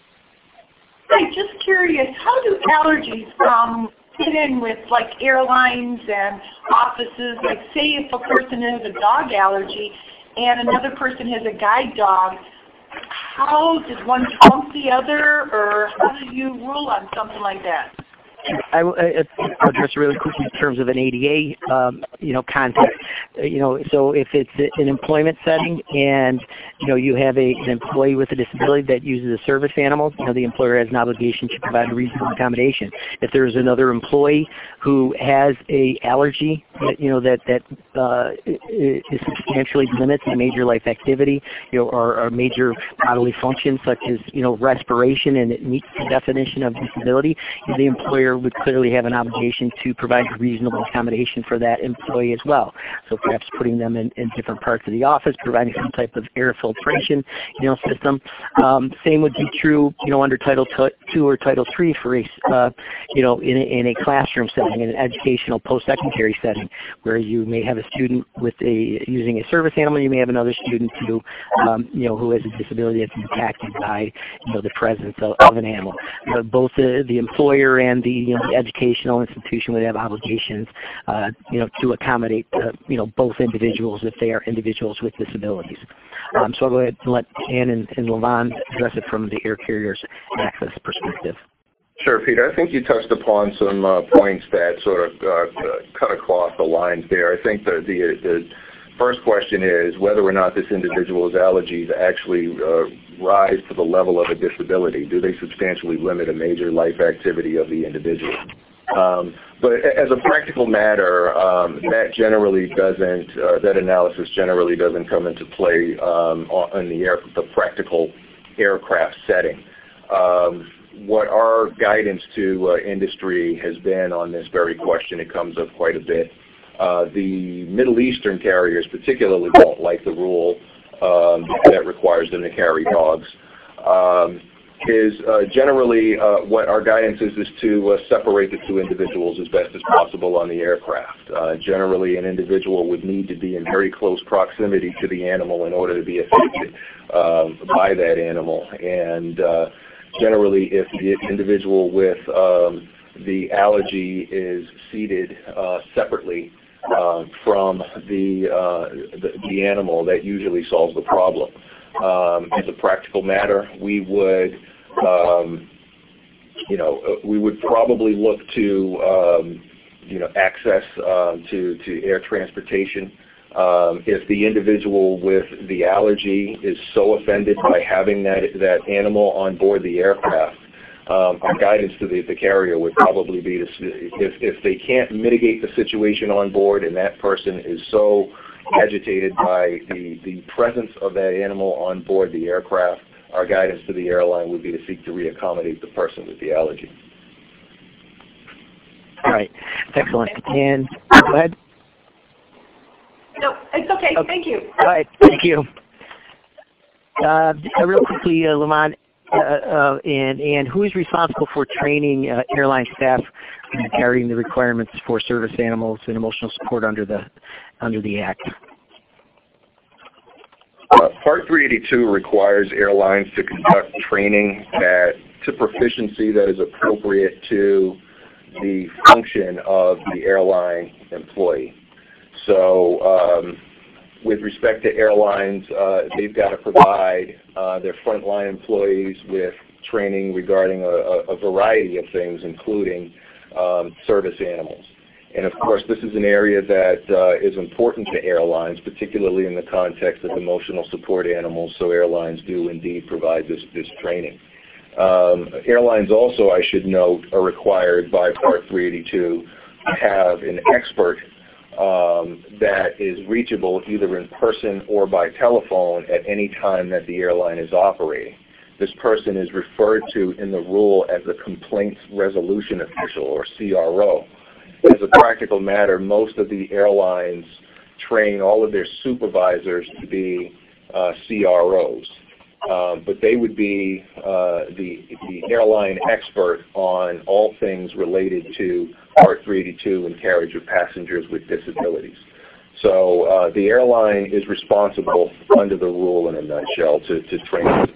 I'm just curious, how do allergies um, fit in with like airlines and offices? Like say if a person has a dog allergy and another person has a guide dog, how does one trump the other, or how do you rule on something like that? I will address really quickly in terms of an A D A, um, you know, context. You know, so if it's an employment setting and you know you have a, an employee with a disability that uses a service animal, you know, the employer has an obligation to provide a reasonable accommodation. If there is another employee who has a allergy, that, you know, that that uh, is substantially limits a major life activity, you know, or, or major bodily functions such as you know respiration, and it meets the definition of disability, the employer would clearly have an obligation to provide reasonable accommodation for that employee as well. So perhaps putting them in, in different parts of the office, providing some type of air filtration, you know, system. Um, same would be true, you know, under Title two or Title three for a, uh, you know, in a, in a classroom setting, in an educational post-secondary setting, where you may have a student with a using a service animal, you may have another student who, um, you know, who has a disability that's impacted by, you know, the presence of, of an animal. You know, both the, the employer and the you know, the educational institution would have obligations, uh, you know, to accommodate, uh, you know, both individuals if they are individuals with disabilities. Um, so I'll go ahead and let Ann and, and Levon address it from the air carrier's access perspective. Sure, Peter. I think you touched upon some uh, points that sort of uh, cut across the lines there. I think the, the, the first question is whether or not this individual's allergies actually uh, rise to the level of a disability. Do they substantially limit a major life activity of the individual? Um, but as a practical matter, um, that generally doesn't, uh, that analysis generally doesn't come into play um, on the, air, the practical aircraft setting. Um, what our guidance to uh, industry has been on this very question, it comes up quite a bit. Uh, the Middle Eastern carriers particularly don't like the rule um, that requires them to carry dogs. Um, is uh, generally uh, what our guidance is is to uh, separate the two individuals as best as possible on the aircraft. Uh, generally, an individual would need to be in very close proximity to the animal in order to be affected um, by that animal. And uh, generally, if the individual with um, the allergy is seated uh, separately uh, from the, uh, the the animal, that usually solves the problem. Um, as a practical matter, we would, um, you know, we would probably look to, um, you know, access uh, to to air transportation. Um, if the individual with the allergy is so offended by having that that animal on board the aircraft, um, our guidance to the, the carrier would probably be to, if if they can't mitigate the situation on board, and that person is so agitated by the, the presence of that animal on board the aircraft, our guidance to the airline would be to seek to reaccommodate the person with the allergy. All right. Excellent. And go ahead. No, it's okay. okay. Thank you. All right. Thank you. Uh, real quickly, uh, Lamont, uh, uh, and, and who is responsible for training uh, airline staff regarding the requirements for service animals and emotional support under the under the Act? Uh, Part three eighty-two requires airlines to conduct training that to proficiency that is appropriate to the function of the airline employee. So um, with respect to airlines, uh, they've got to provide uh, their frontline employees with training regarding a, a variety of things, including um, service animals. And of course, this is an area that uh, is important to airlines, particularly in the context of emotional support animals, so airlines do indeed provide this, this training. Um, airlines also, I should note, are required by Part three eighty-two to have an expert um, that is reachable either in person or by telephone at any time that the airline is operating. This person is referred to in the rule as a complaints resolution official, or C R O. As a practical matter, most of the airlines train all of their supervisors to be uh, C R Os. Um, but they would be uh, the, the airline expert on all things related to Part three eighty-two and carriage of passengers with disabilities. So uh, the airline is responsible under the rule in a nutshell to, to train. All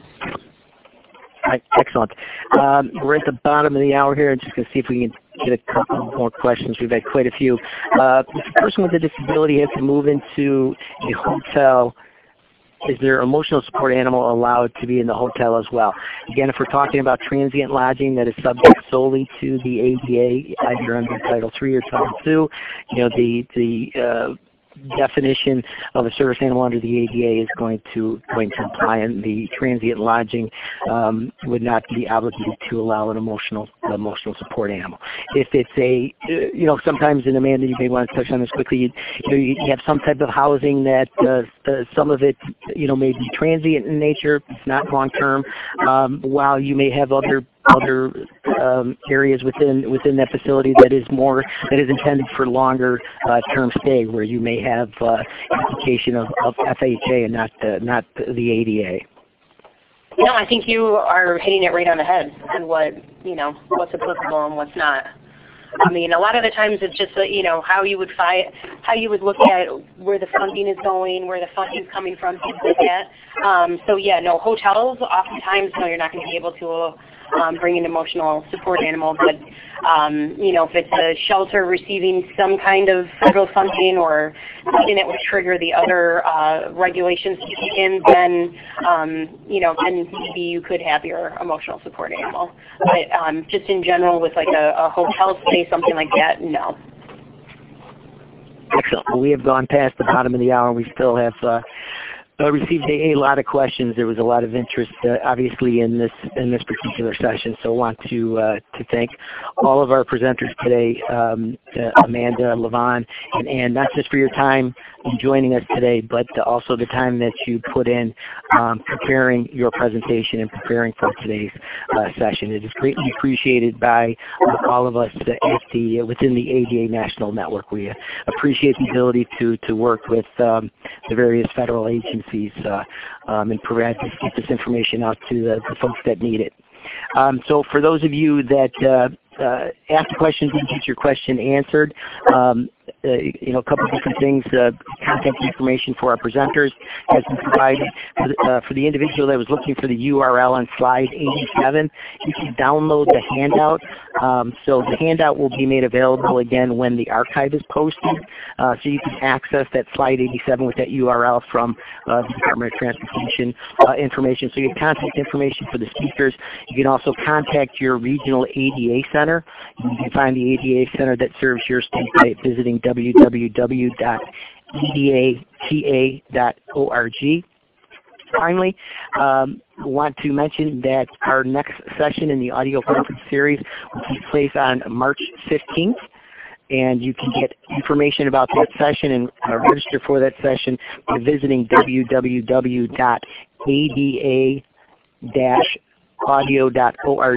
right, excellent. Um, we're at the bottom of the hour here. I'm just going to see if we can get a couple more questions. We've had quite a few. Uh, if a person with a disability has to move into a hotel, is their emotional support animal allowed to be in the hotel as well? Again, if we're talking about transient lodging that is subject solely to the A D A, either under Title three or Title two, you know, the the uh, definition of a service animal under the A D A is going to going to apply, and the transient lodging um, would not be obligated to allow an emotional emotional support animal. If it's a, you know, sometimes, and Amanda, you may want to touch on this quickly. You, you know, you have some type of housing that uh, uh, some of it, you know, may be transient in nature. It's not long term. Um, while you may have other other um, areas within within that facility that is more that is intended for longer uh, term stay, where you may have uh, application of, of F H A and not uh, not the A D A. No, I think you are hitting it right on the head on what, you know, what's applicable and what's not. I mean, a lot of the times it's just, you know, how you would find, how you would look at where the funding is going, where the funding is coming from, things like that. Um, so yeah, no, hotels, oftentimes, no, you're not going to be able to um, bring an emotional support animal, but um, you know, if it's a shelter receiving some kind of federal funding or something that would trigger the other uh, regulations to kick in, then um, you know, then maybe you could have your emotional support animal. But um, just in general, with like a, a hotel stay, something like that, no. Excellent. Well, we have gone past the bottom of the hour. We still have uh, I received a, a lot of questions. There was a lot of interest, uh, obviously, in this in this particular session. So I want to uh, to thank all of our presenters today, um, uh, Amanda, Levon, and Ann, not just for your time in joining us today, but also the time that you put in um, preparing your presentation and preparing for today's uh, session. It is greatly appreciated by uh, all of us at the within the A D A National Network. We appreciate the ability to to work with um, the various federal agencies uh, um, and provide this, get this information out to the, the folks that need it. Um, so for those of you that uh, uh, asked questions and get your question answered, um, uh, you know, a couple of different things. Uh, contact information for our presenters has been provided. For the, uh, for the individual that was looking for the U R L on slide eighty-seven, you can download the handout. Um, so the handout will be made available again when the archive is posted. Uh, so you can access that slide eighty-seven with that U R L from uh, the Department of Transportation uh, information. So you have contact information for the speakers. You can also contact your regional A D A center. You can find the A D A center that serves your state by visiting w w w dot e d a t a dot org. Finally, um, I want to mention that our next session in the audio conference series will take place on March fifteenth. And you can get information about that session and uh, register for that session by visiting w w w dot a d a dash audio dot org.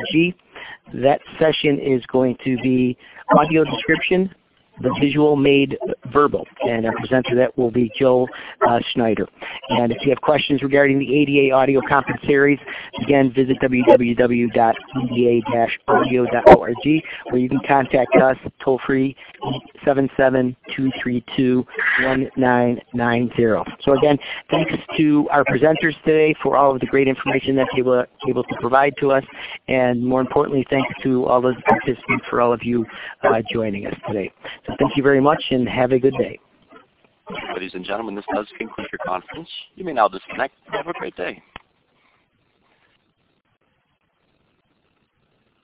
That session is going to be audio description, the visual made verbal, and our presenter that will be Joe uh, Schneider. And if you have questions regarding the A D A audio conference series, again, visit w w w dot e d a dash audio dot org, where you can contact us toll free eight seven seven, two three two, one nine nine zero. So again, thanks to our presenters today for all of the great information that they were able to provide to us, and more importantly, thanks to all of the participants for all of you uh, joining us today. So thank you very much and have a good day. Ladies and gentlemen, this does conclude your conference. You may now disconnect. Have a great day.